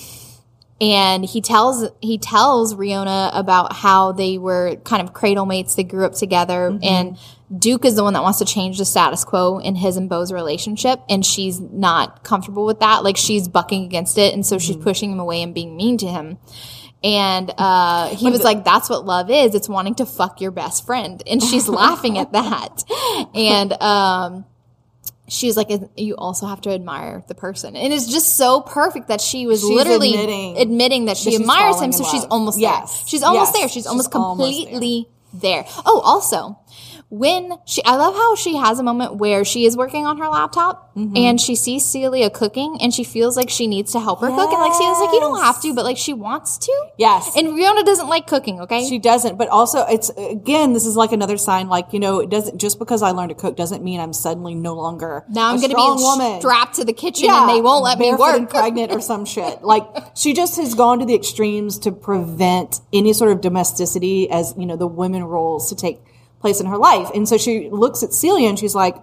And he tells, he tells Riona about how they were kind of cradle mates. They grew up together, Mm-hmm. and Duke is the one that wants to change the status quo in his and Bo's relationship. And she's not comfortable with that. Like, she's bucking against it. And so she's Mm-hmm. pushing him away and being mean to him. And uh, he was like, that's what love is. It's wanting to fuck your best friend. And she's laughing at that. And um, she's like, you also have to admire the person. And it's just so perfect that she was She's literally admitting admitting that she that she's admires falling him. in So she's love. almost Yes. there. She's almost Yes. there. She's, She's almost almost completely there. Oh, also, when she, I love how she has a moment where she is working on her laptop mm-hmm. and she sees Celia cooking and she feels like she needs to help her yes. cook. And like Celia's like, you don't have to, but like she wants to. Yes. And Riona doesn't like cooking, okay? She doesn't. But also, it's, again, this is like another sign, like, you know, it doesn't, just because I learned to cook doesn't mean I'm suddenly no longer now I'm a going to strong be woman. strapped to the kitchen yeah, and they won't let me work. And pregnant or some shit. Like, she just has gone to the extremes to prevent any sort of domesticity as, you know, the women roles to take place in her life. And so she looks at Celia and she's like,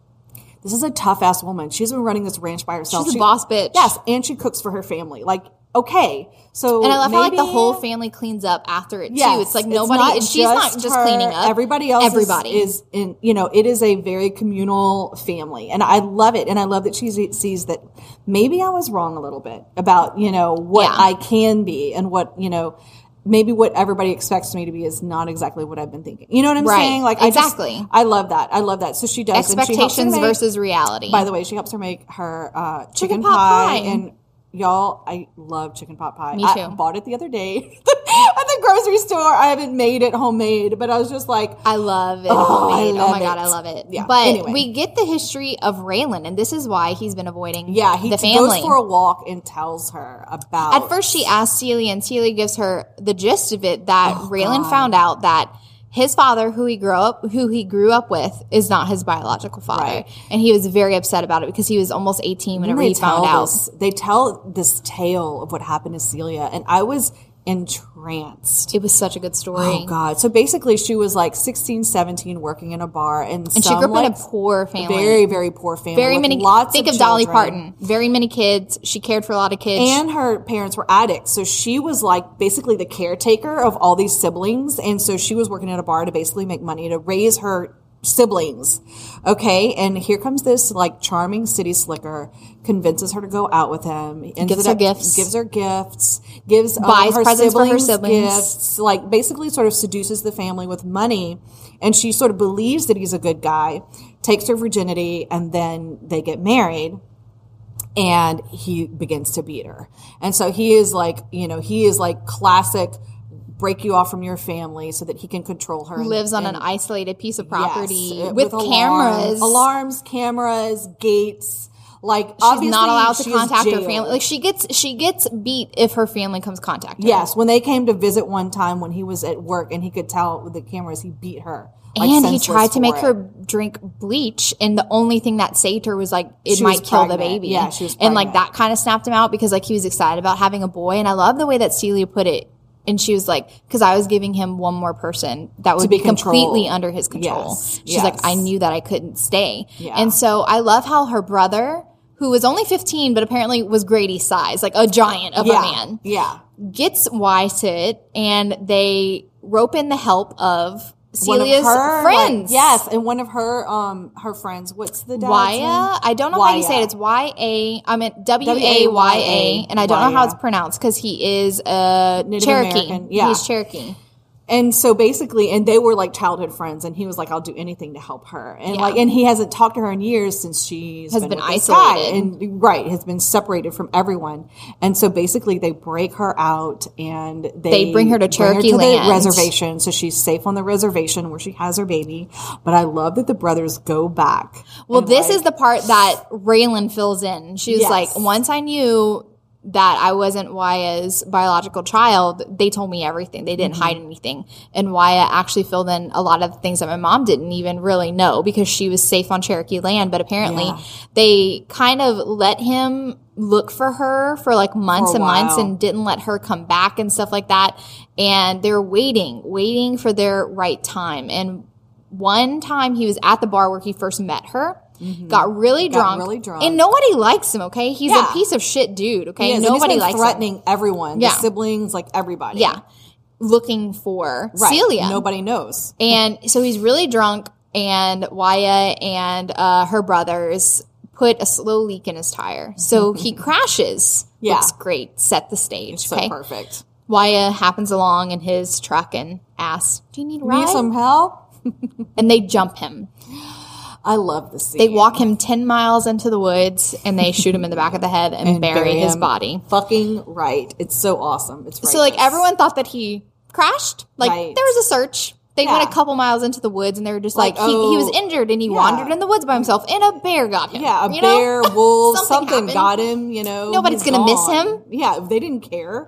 this is a tough ass woman. She's been running this ranch by herself. She's a she, boss bitch. Yes. And she cooks for her family. Like, okay. So and I love maybe, how like the whole family cleans up after it yes, too. It's like nobody, it's not she's not just her, cleaning up. Everybody else Everybody. Is, is in, you know, it is a very communal family. And I love it. And I love that she sees that maybe I was wrong a little bit about, you know, what yeah. I can be and what, you know, maybe what everybody expects me to be is not exactly what I've been thinking. You know what I'm right. saying? Like exactly. I just, I love that. I love that. So she does. Expectations and she make, versus reality. By the way, she helps her make her uh, chicken, chicken pie, pot pie. And y'all, I love chicken pot pie. Me too. I bought it the other day at the grocery store. I haven't made it homemade, but I was just like, I love it oh, homemade. I love oh my it. God, I love it. Yeah. But anyway. we get the history of Raylan, and this is why he's been avoiding yeah, he the t- family. goes for a walk and tells her about. At first, she asks Celia, and Celia gives her the gist of it that oh, Raylan God. found out that his father, who he grew up, who he grew up with, is not his biological father, right. and he was very upset about it because he was almost eighteen whenever they he found out. This, they tell this tale of what happened to Celia, and I was entranced. It was such a good story. Oh God! So basically, she was like sixteen, seventeen, working in a bar, and, and some, she grew up like, in a poor family, very, very poor family. Very with many. Lots think of, of Dolly children. Parton. Very many kids. She cared for a lot of kids, and her parents were addicts. So she was like basically the caretaker of all these siblings, and so she was working at a bar to basically make money to raise her siblings. Okay, and here comes this like charming city slicker, convinces her to go out with him, gives her gifts, gives her gifts, gives um, buys her presents siblings for her siblings, gifts, like basically sort of seduces the family with money, and she sort of believes that he's a good guy, takes her virginity, and then they get married. And he begins to beat her. And so he is like, you know, he is like classic break you off from your family so that he can control her. Lives and, on and, an isolated piece of property yes, with, with cameras. Alarms, alarms, cameras, gates. Like she's obviously not allowed to she contact her jailed. family. Like she gets she gets beat if her family comes contact her. Yes, when they came to visit one time when he was at work and he could tell with the cameras, he beat her. Like, and he tried to make it. her drink bleach, and the only thing that saved her was like it she might kill pregnant. the baby. Yeah, she was and pregnant. like that kind of snapped him out because like he was excited about having a boy. And I love the way that Celia put it. And she was like, because I was giving him one more person that would be be completely under his control. Yes. She's yes. like, I knew that I couldn't stay. Yeah. And so I love how her brother, who was only fifteen, but apparently was Grady's size, like a giant of yeah. a man, yeah, gets wise to it, and they rope in the help of Celia's her, friends. Like, yes, and one of her um her friends. What's the dad's Waya? name? I don't know Waya. how you say it. It's Y A. I mean W A Y A, and I don't know how it's pronounced because he is a Native Cherokee. American, yeah. He's Cherokee. And so basically, and they were like childhood friends, and he was like, "I'll do anything to help her." And Yeah. like, and he hasn't talked to her in years since she's Has been, been with this guy. isolated. and right has been separated from everyone. And so basically, they break her out, and they, They bring her to Cherokee to land. the reservation, so she's safe on the reservation where she has her baby. But I love that the brothers go back. Well, and, this like, is the part that Raylan fills in. She was Yes. like, once I knew that I wasn't Waya's biological child, they told me everything. They didn't mm-hmm. hide anything. And Waya actually filled in a lot of the things that my mom didn't even really know because she was safe on Cherokee land. But apparently Yeah. they kind of let him look for her for like months For a and months while. and didn't let her come back and stuff like that. And they're waiting, waiting for their right time. And one time he was at the bar where he first met her. Mm-hmm. Got really Got drunk, really drunk. and nobody likes him. Okay, he's Yeah. a piece of shit, dude. Okay, He is, and nobody he's been likes threatening him. everyone, Yeah. the siblings, like everybody. Yeah, looking for right. Celia. Nobody knows. And so he's really drunk, and Waya and uh, her brothers put a slow leak in his tire, so he crashes. Yeah. Looks great. Set the stage. It's okay, so perfect. Waya happens along in his truck and asks, "Do you need a ride?" Need some help? And they jump him. I love the scene. They walk him ten miles into the woods and they shoot him in the back of the head and, and bury his him body. Fucking right. It's so awesome. It's right. So like everyone thought that he crashed. Like Right. there was a search. They Yeah. went a couple miles into the woods, and they were just like, Like, he, oh, he was injured, and he yeah. wandered in the woods by himself, and a bear got him. Yeah, a you bear, know? wolf, Something something, happened. got him, you know. Nobody's he's gonna miss gone. him. Yeah, they didn't care.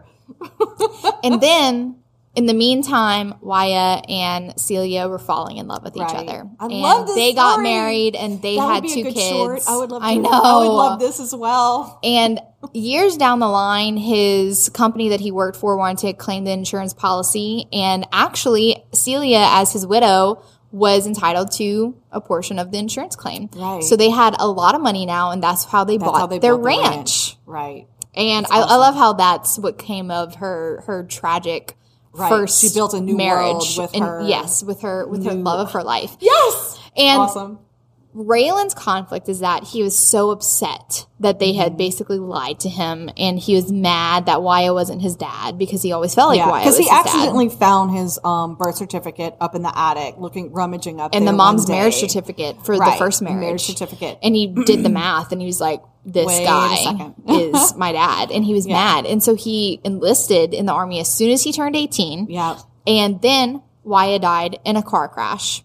And then, in the meantime, Wyatt and Celia were falling in love with each Right. other. I and love this they got story. married, and they That had would be two a good kids. short. I would love to, I know. I would love this as well. And years down the line, his company that he worked for wanted to claim the insurance policy. And actually, Celia, as his widow, was entitled to a portion of the insurance claim. Right. So they had a lot of money now, and that's how they That's bought how they their built the ranch. ranch. Right. And That's I, I awesome. love how that's what came of her her tragic Right. first She built a new marriage world with and her yes, with her with her new- love of her life. Yes. And Awesome. Raylan's conflict is that he was so upset that they Mm-hmm. had basically lied to him, and he was mad that Wyatt wasn't his dad because he always felt like Yeah, Wyatt was because his he dad. accidentally found his um, birth certificate up in the attic, looking rummaging up And there the mom's one day. marriage certificate for Right, the first marriage. marriage certificate. And he did the math, and he was like, this Wait a guy second. is my dad. And he was Yeah. mad. And so he enlisted in the army as soon as he turned eighteen. Yeah. And then Wyatt died in a car crash.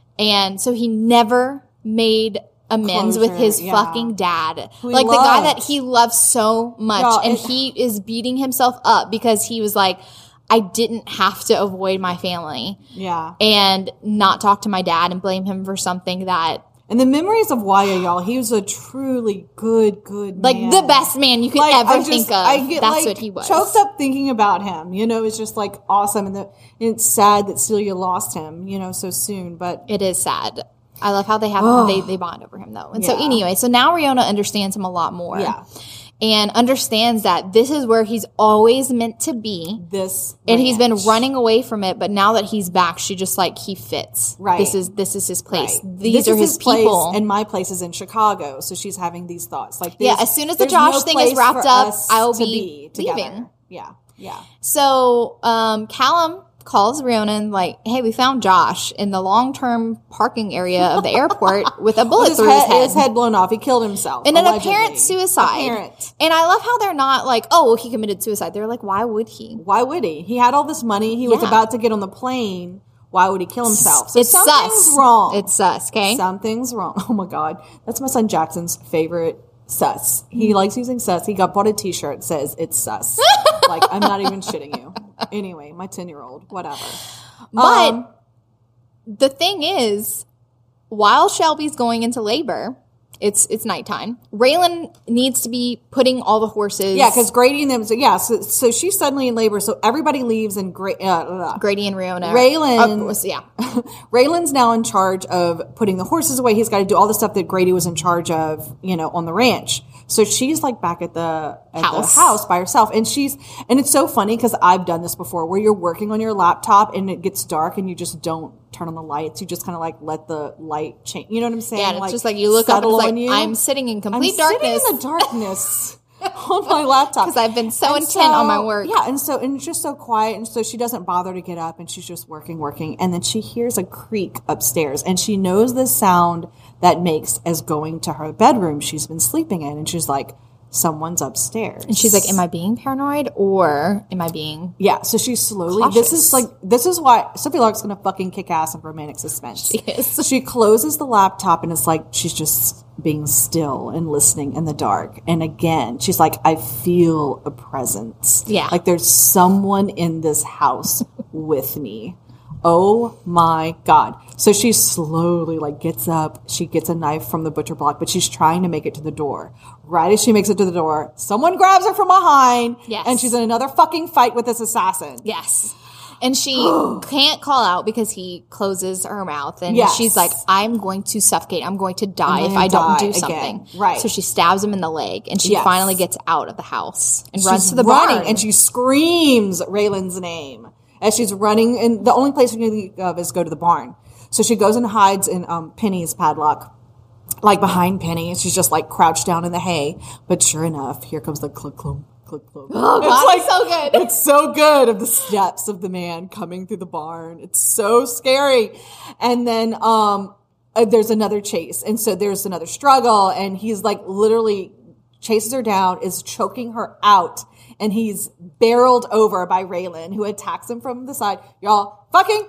And so he never made amends with Closure, his yeah. fucking dad. Who he Like the guy that loved. he loves so much. Yeah, and it- he is beating himself up because he was like, I didn't have to avoid my family Yeah. and not talk to my dad and blame him for something that, And the memories of Wyatt, y'all, he was a truly good, good like, man. the best man you could Like, ever I just- think of. I get, That's like, what he was. choked up thinking about him. You know, it's just like awesome. And, the, and it's sad that Celia lost him, you know, so soon. But It is sad. I love how they have they, they bond over him though. And so Yeah. anyway, so now Riona understands him a lot more. Yeah. And understands that this is where he's always meant to be. this And he's been ranch. running away from it, but now that he's back, she just like he fits. Right. This is this is his place. Right. These This are is his, place, people. and my place is in Chicago. So she's having these thoughts. Like, Yeah, there's- as soon as the there's Josh no thing is place wrapped for up, us I'll to be together. leaving. Yeah, yeah. So um, Callum calls Riona and like, hey, we found Josh in the long term parking area of the airport with a bullet His through head, his head. his head blown off. He killed himself. And an allegedly. apparent suicide. Apparent. And I love how they're not like, oh, well, he committed suicide. They're like, why would he? Why would he? He had all this money. He was Yeah. about to get on the plane. Why would he kill himself? So It's something's sus. wrong. It's sus, okay? Something's wrong. Oh my God. That's my son Jackson's favorite sus. He likes using sus. He got bought a t-shirt that says it's sus. Like, I'm not even shitting you. Anyway, my ten-year-old, whatever. But Um, the thing is, while Shelby's going into labor, it's it's nighttime. Raylan needs to be putting all the horses. yeah, because Grady and them, so yeah, so, so she's suddenly in labor, so everybody leaves and Gra- uh, uh, Grady and Riona. Raylan- Uh, yeah. Raylan's now in charge of putting the horses away. He's got to do all the stuff that Grady was in charge of, you know, on the ranch. So she's like back at the at House. the house by herself, and she's and it's so funny because I've done this before, where you're working on your laptop and it gets dark and you just don't turn on the lights. You just kind of like let the light change. You know what I'm saying? Yeah, and it's just like you look up and settle it's like, on you. I'm sitting in I'm complete sitting darkness. in the darkness. On my laptop Because I've been so And intent on my work. Yeah, and so and it's just so quiet, and so she doesn't bother to get up, and she's just working, working, and then she hears a creak upstairs, and she knows the sound that makes as going to her bedroom she's been sleeping in, and she's like, someone's upstairs. And she's like, am I being paranoid or am I being... Yeah, so she's slowly. Cautious. This is like this is why Sophie Lark's gonna fucking kick ass in romantic suspense. She is. She closes the laptop and it's like she's just being still and listening in the dark. And again, she's like, I feel a presence. Yeah. like there's someone in this house with me. Oh my God. So she slowly like gets up. She gets a knife from the butcher block, but she's trying to make it to the door. Right as she makes it to the door, someone grabs her from behind. Yes. And she's in another fucking fight with this assassin. Yes. And she can't call out because he closes her mouth. And Yes. she's like, I'm going to suffocate. I'm going to die I'm if gonna I don't die do something. again. Right. So she stabs him in the leg. And she Yes. finally gets out of the house and runs She's to the running barn. and she screams Raylan's name as she's running. And the only place we can think of is go to the barn. So she goes and hides in um, Penny's padlock, like behind Penny. And she's just like crouched down in the hay. But sure enough, here comes the cluck clump. Cluck, clump. Oh, God, it's so good. It's so good of the steps of the man coming through the barn. It's so scary. And then um, uh, there's another chase. And so there's another struggle. And he's like literally chases her down, is choking her out. And he's barreled over by Raylan, who attacks him from the side. Y'all, fucking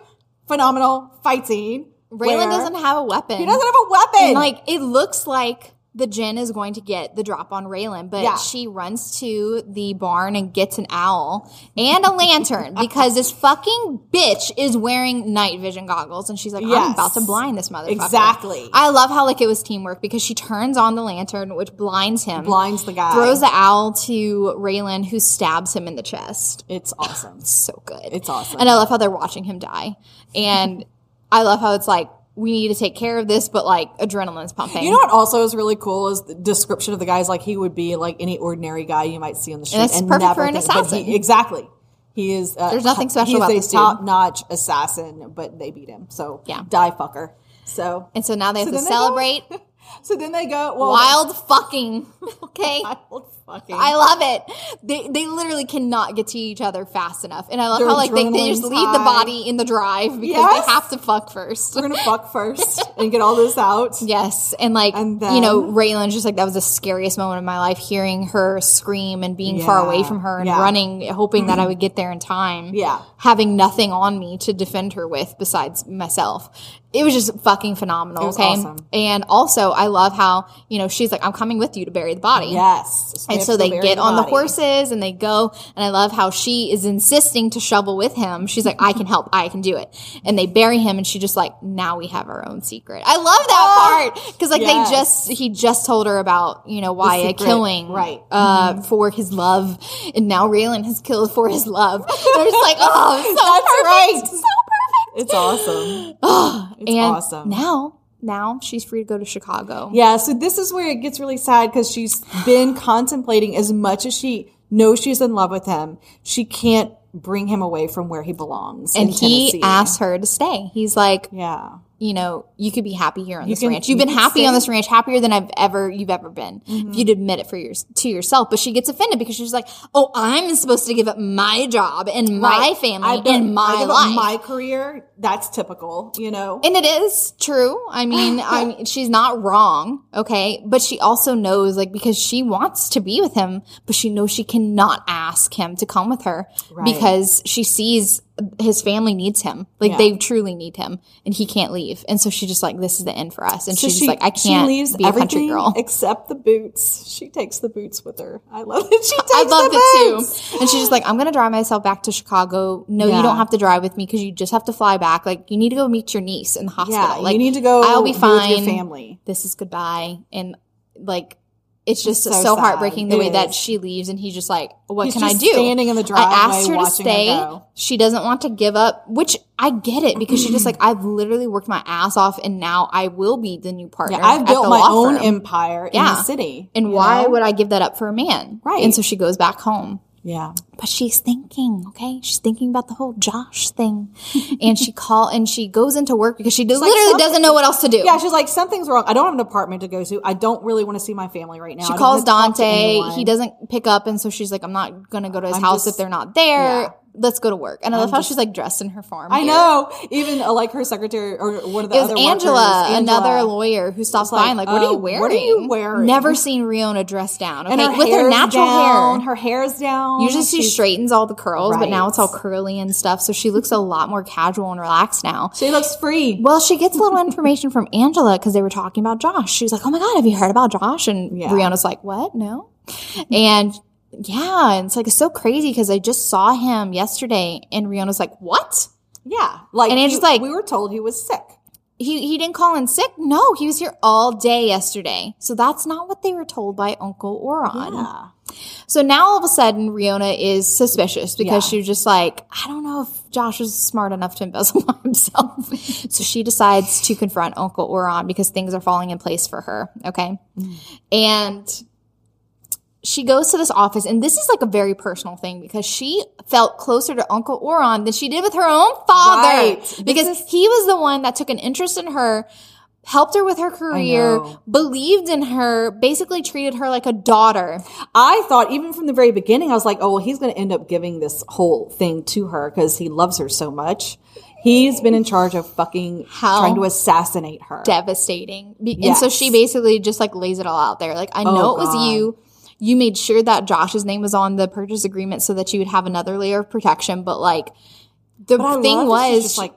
phenomenal fight scene. Raylan doesn't have a weapon. He doesn't have a weapon. And, like, it looks like the Jinn is going to get the drop on Raylan, but Yeah. she runs to the barn and gets an owl and a lantern because this fucking bitch is wearing night vision goggles, and she's like, I'm Yes. about to blind this motherfucker. Exactly. I love how, like, it was teamwork because she turns on the lantern, which blinds him. Blinds the guy. Throws the owl to Raylan, who stabs him in the chest. It's awesome. So good. It's awesome. And I love how they're watching him die. And I love how it's like, we need to take care of this, but like adrenaline's pumping. You know what also is really cool is the description of the guy's like he would be like any ordinary guy you might see on the street. And that's perfect never for an think- but assassin. He, exactly. He is. Uh, There's nothing special he's about a this dude. top-notch assassin, but they beat him. So Yeah. die fucker. So And so now they have So to then they go- celebrate so then they go well, wild fucking. Okay. wild fucking. I love it. They they literally cannot get to each other fast enough. And I love Their how like they, they just adrenaline's leave the high. body in the drive because Yes. they have to fuck first. We're gonna fuck first and get all this out. Yes, and like And you know, then- Raylan's just like that was the scariest moment of my life, hearing her scream and being far Yeah, away from her and yeah. running, hoping that I would get there in time. Yeah. having nothing on me to defend her with besides myself. It was just fucking phenomenal. It was okay, awesome. and also I love how you know she's like, I'm coming with you to bury the body. Yes. And have so to they bury get on the body. horses and they go. And I love how she is insisting to shovel with him. She's like, I can help. I can do it. And they bury him. And she just like, now we have our own secret. I love that part. Cause like Yes. they just, he just told her about, you know, Wyatt secret. killing, Right. uh, for his love. And now Raylan has killed for his love. They're just like, oh, so That's perfect. right. So perfect. It's awesome. It's and awesome. now, now she's free to go to Chicago. Yeah, so this is where it gets really sad because she's been contemplating as much as she knows she's in love with him. She can't bring him away from where he belongs. And in he Tennessee. asked her to stay. He's like, Yeah. you know, you could be happy here on this can- ranch. You've you been can happy stay. on this ranch, happier than I've ever, you've ever been. If you'd admit it for your, to yourself. But she gets offended because she's like, oh, I'm supposed to give up my job and my Right. family I've done- and my I give up life. my career. That's typical, you know? And it is true. I mean, I mean, she's not wrong. Okay. But she also knows, like, because she wants to be with him, but she knows she cannot ask him to come with her Right. because she sees his family needs him. Like, Yeah. they truly need him and he can't leave. And so she's just like, this is the end for us. And So she's just like, I can't she leaves be a country everything girl. except the boots. She takes the boots with her. I love it. She takes I loved the it boots. too. And she's just like, I'm going to drive myself back to Chicago. No, Yeah. you don't have to drive with me because you just have to fly back. Like, you need to go meet your niece in the hospital. Yeah, like, you need to go I'll be be with fine. your family. This is goodbye. And like, it's just It's so, so sad. heartbreaking the It way that is. she leaves and he's just like, what He's can just I do? standing in the I driveway asked her to watching her stay. go. She doesn't want to give up, which I get it because she's just like, I've literally worked my ass off and now I will be the new partner. Yeah, I've at built the my law own firm. empire in Yeah. the city. And you why know? would I give that up for a man? Right. And so she goes back home. Yeah. But she's thinking, okay? She's thinking about the whole Josh thing. And she call and she goes into work because she does, like literally something- doesn't know what else to do. Yeah, she's like, something's wrong. I don't have an apartment to go to. I don't really want to see my family right now. She I don't calls want to talk to Dante. anyone. He doesn't pick up. And so she's like, I'm not going to go to his I'm house just- if they're not there. yeah. Let's go to work. And I love I'm how just- she's like dressed in her farm I gear. know. Even uh, like her secretary or one of the It was other Angela, workers, another Angela. lawyer who stops It's like, by and like, what are uh, you wearing? what are you wearing? Never seen Riona dressed down. Okay, And her with her hair's natural down, hair. Her hair's down. Usually she She's- straightens all the curls, but now Right. it's all curly and stuff. So she looks a lot more casual and relaxed now. She looks free. Well, she gets a little information from Angela because they were talking about Josh. She was like, oh my God, have you heard about Josh? And Yeah. Riona's like, what? No. And yeah, and it's like, it's so crazy because I just saw him yesterday and Riona's like, what? Yeah. Like, And he- Angela's like- we were told he was sick. He he didn't call in sick? No, he was here all day yesterday. So that's not what they were told by Uncle Oron. Yeah. So now all of a sudden, Riona is suspicious because Yeah. she was just like, I don't know if Josh is smart enough to embezzle by himself. So she decides to confront Uncle Oron because things are falling in place for her. Okay. Mm. And she goes to this office, and this is like a very personal thing because she felt closer to Uncle Oron than she did with her own father. Right. This Because is- he was the one that took an interest in her, helped her with her career, know. believed in her, basically treated her like a daughter. I thought even from the very beginning, I was like, oh, well, he's going to end up giving this whole thing to her because he loves her so much. He's been in charge of fucking How trying to assassinate her. Devastating. Be- And so Yes. she basically just like lays it all out there. Like, I Oh, know it was God. you. You made sure that Josh's name was on the purchase agreement so that you would have another layer of protection. But like, the But I thing love that she's was, just like,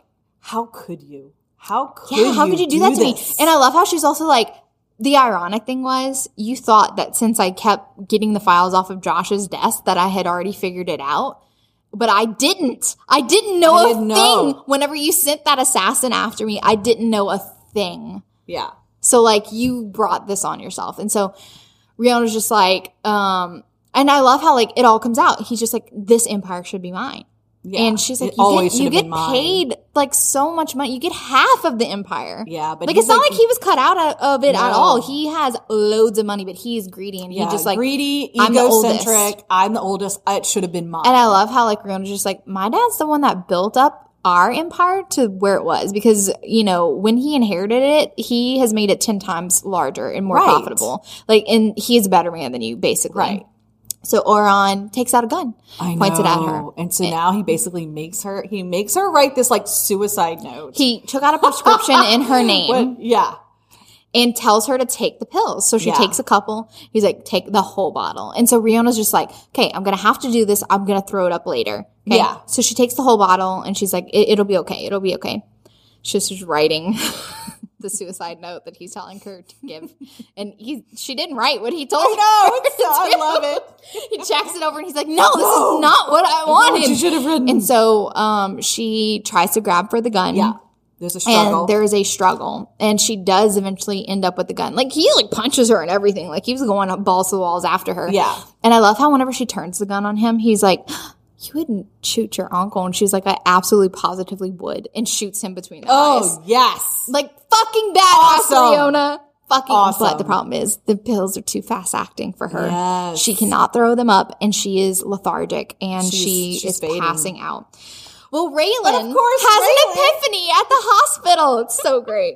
how could you? How could Yeah, how you could you do, do that to me? this? And I love how she's also like, the ironic thing was, you thought that since I kept getting the files off of Josh's desk that I had already figured it out. But I didn't. I didn't know I a didn't thing. know. Whenever you sent that assassin after me, I didn't know a thing. Yeah. So, like, you brought this on yourself. And so, Rionna's just like, um, and I love how, like, it all comes out. He's just like, this empire should be mine. Yeah. And she's like, It you always get, you should have get been mine. paid, like, so much money. You get half of the empire. Yeah, but like, he's it's not like- like he was cut out of it No. at all. He has loads of money, but he's greedy. And Yeah, he just, like, greedy, I'm the oldest. egocentric. I'm the oldest. It should have been mine. And I love how, like, Rionna's just like, my dad's the one that built up our empire to where it was, because, you know, when he inherited it, he has made it ten times larger and more Right. profitable. Like, and he is a better man than you, basically. Right. So Oron takes out a gun, I points it at her. know. And so now he basically makes her, he makes her write this like suicide note. He took out a prescription in her name What- yeah. and tells her to take the pills. So she Yeah. takes a couple. He's like, take the whole bottle. And so Rionna's just like, okay, I'm going to have to do this. I'm going to throw it up later. Okay? Yeah. So she takes the whole bottle and she's like, it, it'll be okay. It'll be okay. She's just writing the suicide note that he's telling her to give. And he, she didn't write what he told I know. her It's so, I to do. love it. He checks it over and he's like, no, this No. is not what I wanted. what you should have written. And so um, she tries to grab for the gun. Yeah. There's a struggle. And there is a struggle. And she does eventually end up with the gun. Like, he, like, punches her and everything. Like, he was going up balls to the walls after her. Yeah. And I love how whenever she turns the gun on him, he's like, you wouldn't shoot your uncle. And she's like, I absolutely positively would. And shoots him between the eyes. Oh, yes. Like, fucking badass, Awesome. Riona. Fucking. Awesome. But the problem is, the pills are too fast acting for her. Yes. She cannot throw them up. And she is lethargic. And She's- she she's is fading. passing out. Well, Raylan of course, has Raylan- an epiphany at the hospital. It's so great.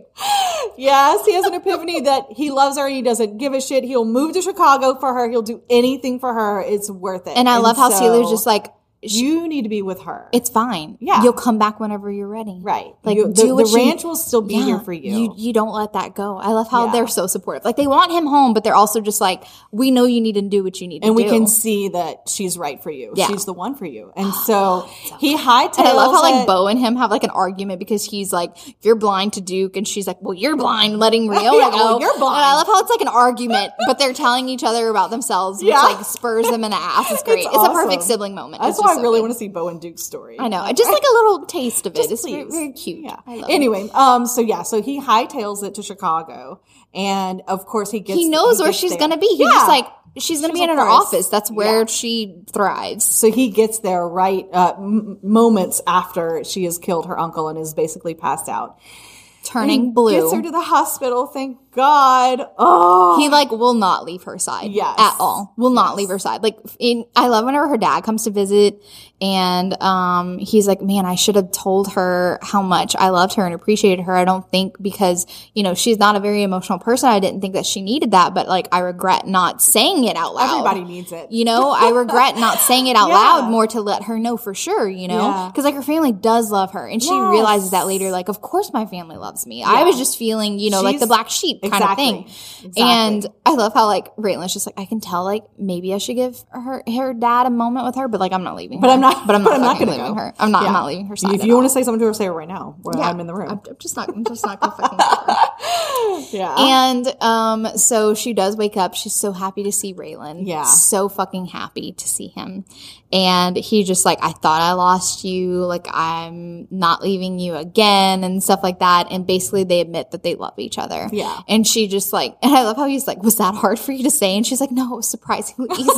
Yes, he has an epiphany that he loves her and he doesn't give a shit. He'll move to Chicago for her. He'll do anything for her. It's worth it. And I love how so Celia's just like, you need to be with her. it's fine. Yeah. You'll come back whenever you're ready. right. Like, You- do the, what the you- ranch will still be Yeah, here for you. You you don't let that go. I love how Yeah. they're so supportive. Like, they want him home, but they're also just like, we know you need to do what you need to and do. we can see that she's right for you. Yeah. She's the one for you. And so he hightails And I love how, like, it. Bo and him have, like, an argument because he's like, you're blind to Duke. And she's like, well, you're blind, letting Riona Yeah, go. well, you're blind. And I love how it's like an argument, but they're telling each other about themselves, which, Yeah. like, spurs them in the ass. It's great. It's, a perfect awesome. sibling moment. That's It's why I just so really good. want to see Bo and Duke's story. I know. Just like a little taste of it. Just It's very, please. very cute. Yeah. I love it. Anyway, um, so yeah, so he hightails it to Chicago, and of course he gets. He knows where gets she's there. going to be. He's Yeah. just like, she's going to be She's in of her course. office. That's where Yeah. she thrives. So he gets there right uh, m- moments after she has killed her uncle and is basically passed out. Turning He blue. Gets her to the hospital. Thank God. Oh, He like will not leave her side Yes. at all. Will not Yes. leave her side. Like in, I love whenever her dad comes to visit and um he's like, man, I should have told her how much I loved her and appreciated her. I don't think because, you know, she's not a very emotional person. I didn't think that she needed that, but like I regret not saying it out loud. everybody needs it. You know, I regret not saying it out Yeah. loud more to let her know for sure, you know? Yeah. Because like her family does love her. And she Yes. realizes that later, like, of course my family loves me. I Yeah. was just feeling, you know, like She's- the black sheep kind Exactly. of thing. Exactly. And I love how like Raylan's just like, I can tell like maybe I should give her her dad a moment with her, but like I'm not leaving her. But I'm not- But I'm but not, I'm not fucking gonna leaving go. her. I'm not. Yeah. I'm not leaving her side. If at you all. want to say something to her, say it right now. Where yeah, I'm in the room. I'm, I'm just not. I'm just not gonna fucking. leave her. yeah. And um, so she does wake up. She's so happy to see Raylan. Yeah. So fucking happy to see him. And he just like, I thought I lost you. Like, I'm not leaving you again and stuff like that. And basically they admit that they love each other. Yeah. And she just like, and I love how he's like, was that hard for you to say? And she's like, no, it was surprisingly easy.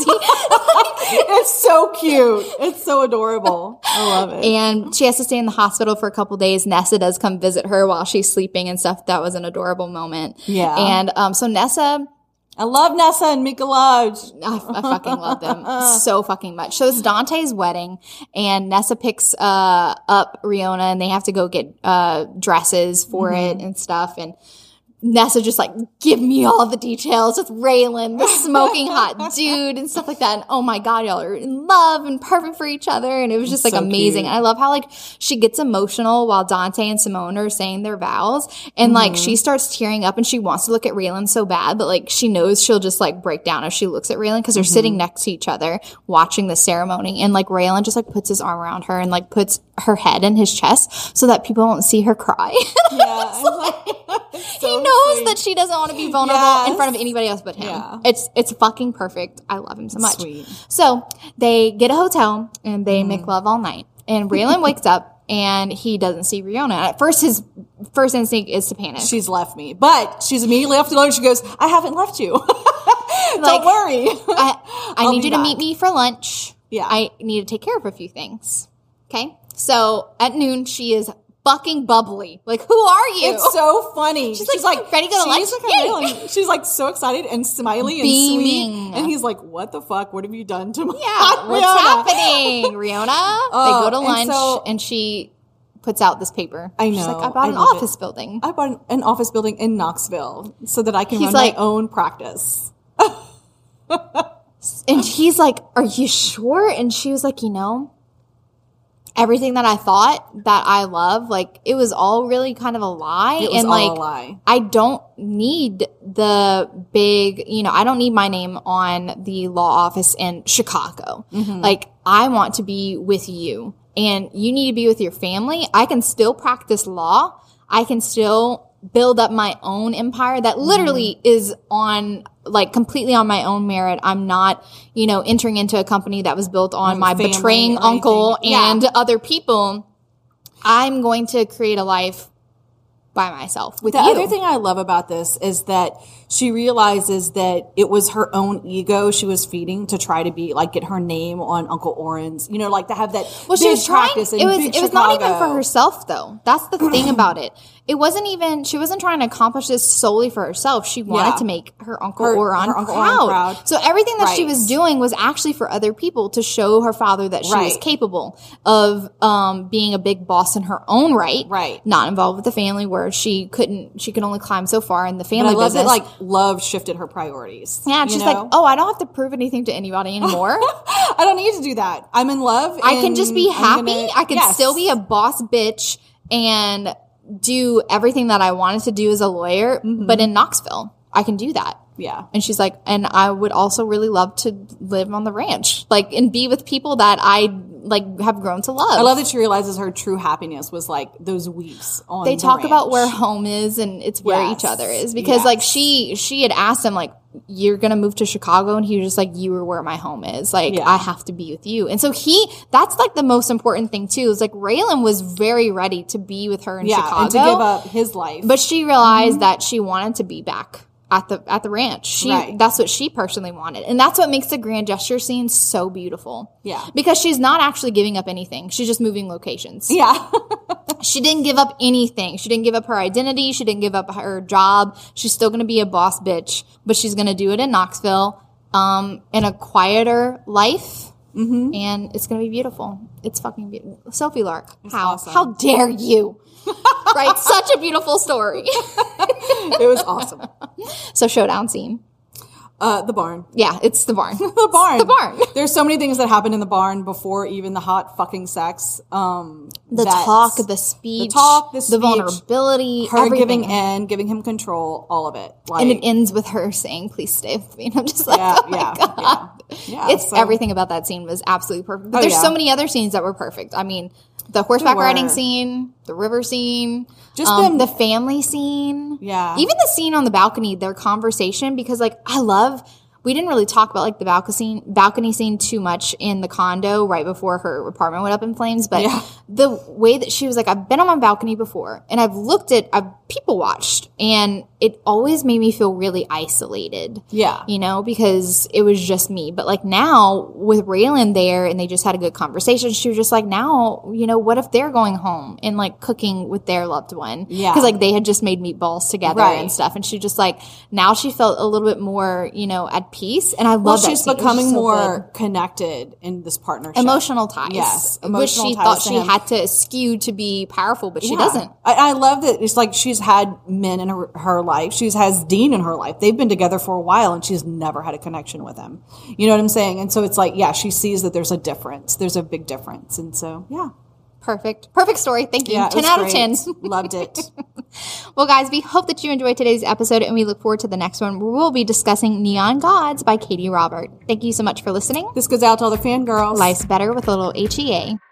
It's so cute. It's so adorable. I love it. And she has to stay in the hospital for a couple days. Nessa does come visit her while she's sleeping and stuff. That was an adorable moment. Yeah. And um, so Nessa, I love Nessa and Mika Lodge. I, I fucking love them so fucking much. So it's Dante's wedding, and Nessa picks uh, up Riona, and they have to go get uh, dresses for Mm-hmm. it and stuff. And Nessa just like, give me all the details with Raylan, the smoking hot dude and stuff like that. And oh my God, y'all are in love and perfect for each other. And it was just like so amazing. And I love how like she gets emotional while Dante and Simone are saying their vows. And mm-hmm. like she starts tearing up and she wants to look at Raylan so bad, but like she knows she'll just like break down if she looks at Raylan because they're mm-hmm. sitting next to each other watching the ceremony. And like Raylan just like puts his arm around her and like puts her head in his chest so that people won't see her cry. Yeah. like, so he knows sweet. That she doesn't want to be vulnerable yes. in front of anybody else but him. Yeah. It's it's fucking perfect. I love him so much. Sweet. So they get a hotel and they mm. make love all night. And Raylan wakes up and he doesn't see Riona. At first, his first instinct is to panic. She's left me. But she's immediately left alone. She goes, I haven't left you. Don't like, worry. I, I need you back. to meet me for lunch. Yeah. I need to take care of a few things. Okay? So at noon, she is fucking bubbly. Like, who are you? It's so funny. She's, she's like, like, ready to go to lunch? Like she's like so excited and smiley Beaming. and sweet. And he's like, what the fuck? What have you done to me? Yeah, what's happening? Riona? Uh, they go to lunch and, so, and she puts out this paper. I know. She's like, I bought I an office it. building. I bought an office building in Knoxville so that I can he's run like, my own practice. And he's like, are you sure? And she was like, you know, everything that I thought that I love, like, it was all really kind of a lie. It was and all like, a lie. I don't need the big, you know, I don't need my name on the law office in Chicago. Mm-hmm. Like, I want to be with you and you need to be with your family. I can still practice law. I can still build up my own empire that literally mm. is on, like, completely on my own merit. I'm not, you know, entering into a company that was built on my betraying uncle yeah. and other people. I'm going to create a life by myself with the you. The other thing I love about this is that she realizes that it was her own ego she was feeding to try to be like get her name on Uncle Oren's, you know, like to have that well, big she was trying, practice in it was big it was Chicago. Not even for herself though. That's the thing about it. It wasn't even, she wasn't trying to accomplish this solely for herself. She wanted yeah. to make her Uncle her, Oren her Uncle proud. Oren proud. So everything that right. she was doing was actually for other people to show her father that she right. was capable of um, being a big boss in her own right. Right. Not involved with the family where she couldn't, she could only climb so far in the family but I love business. that, like, love shifted her priorities. Yeah, she's like, oh, I don't have to prove anything to anybody anymore. I don't need to do that. I'm in love. I can just be happy. Gonna, I can yes. still be a boss bitch and do everything that I wanted to do as a lawyer, mm-hmm. but in Knoxville, I can do that. Yeah. And she's like, and I would also really love to live on the ranch, like, and be with people that I like have grown to love. I love that she realizes her true happiness was like those weeks on They the talk ranch. about where home is and it's where yes. each other is because yes. like she, she had asked him like, you're going to move to Chicago. And he was just like, you are where my home is. Like, yeah. I have to be with you. And so he, that's like the most important thing too, is like Raylan was very ready to be with her in yeah, Chicago. And to give up his life. But she realized mm-hmm. that she wanted to be back at the, at the ranch. She, right. that's what she personally wanted. And that's what makes the grand gesture scene so beautiful. Yeah. Because she's not actually giving up anything. She's just moving locations. Yeah. She didn't give up anything. She didn't give up her identity. She didn't give up her job. She's still going to be a boss bitch, but she's going to do it in Knoxville, um, in a quieter life. Mm-hmm. And it's going to be beautiful. It's fucking beautiful. Sophie Lark. It's how, awesome. how dare you? Right? Such a beautiful story. It was awesome. So showdown scene. Uh, the barn. Yeah, it's the barn. the barn. The barn. There's so many things that happen in the barn before even the hot fucking sex. Um, the talk, the speech, the talk, the, speech, the vulnerability, her everything. giving in, giving him control, all of it. Like, and it ends with her saying, "Please stay with me." And I'm just like, yeah, oh my yeah, god, yeah. yeah it's so. everything about that scene was absolutely perfect. But oh, there's yeah. so many other scenes that were perfect. I mean, the horseback riding scene, the river scene, just um, the family scene, yeah, even the scene on the balcony, their conversation. Because like I love. We didn't really talk about like the balcony scene, balcony scene too much in the condo right before her apartment went up in flames. But yeah. the way that she was like, I've been on my balcony before and I've looked at, I've people watched and it always made me feel really isolated. Yeah. You know, because it was just me. But like now with Raylan there and they just had a good conversation, she was just like, now, you know, what if they're going home and like cooking with their loved one? Yeah. Because like they had just made meatballs together right. and stuff. And she just like, now she felt a little bit more, you know, at peace. And I love well, that she's scene. becoming so more good. connected in this partnership. Emotional ties. Yes. Emotional which she ties thought to she him. had to skew to be powerful, but she yeah. doesn't. I, I love that it's like she's had men in her, her life. She has Dean in her life. They've been together for a while, and she's never had a connection with him. You know what I'm saying? And so it's like, yeah, she sees that there's a difference. There's a big difference. And so, yeah. Perfect. Perfect story. Thank you. Yeah, ten out great. of ten. Loved it. Well, guys, we hope that you enjoyed today's episode, and we look forward to the next one where we'll be discussing Neon Gods by Katie Robert. Thank you so much for listening. This goes out to all the fangirls. Life's better with a little H E A.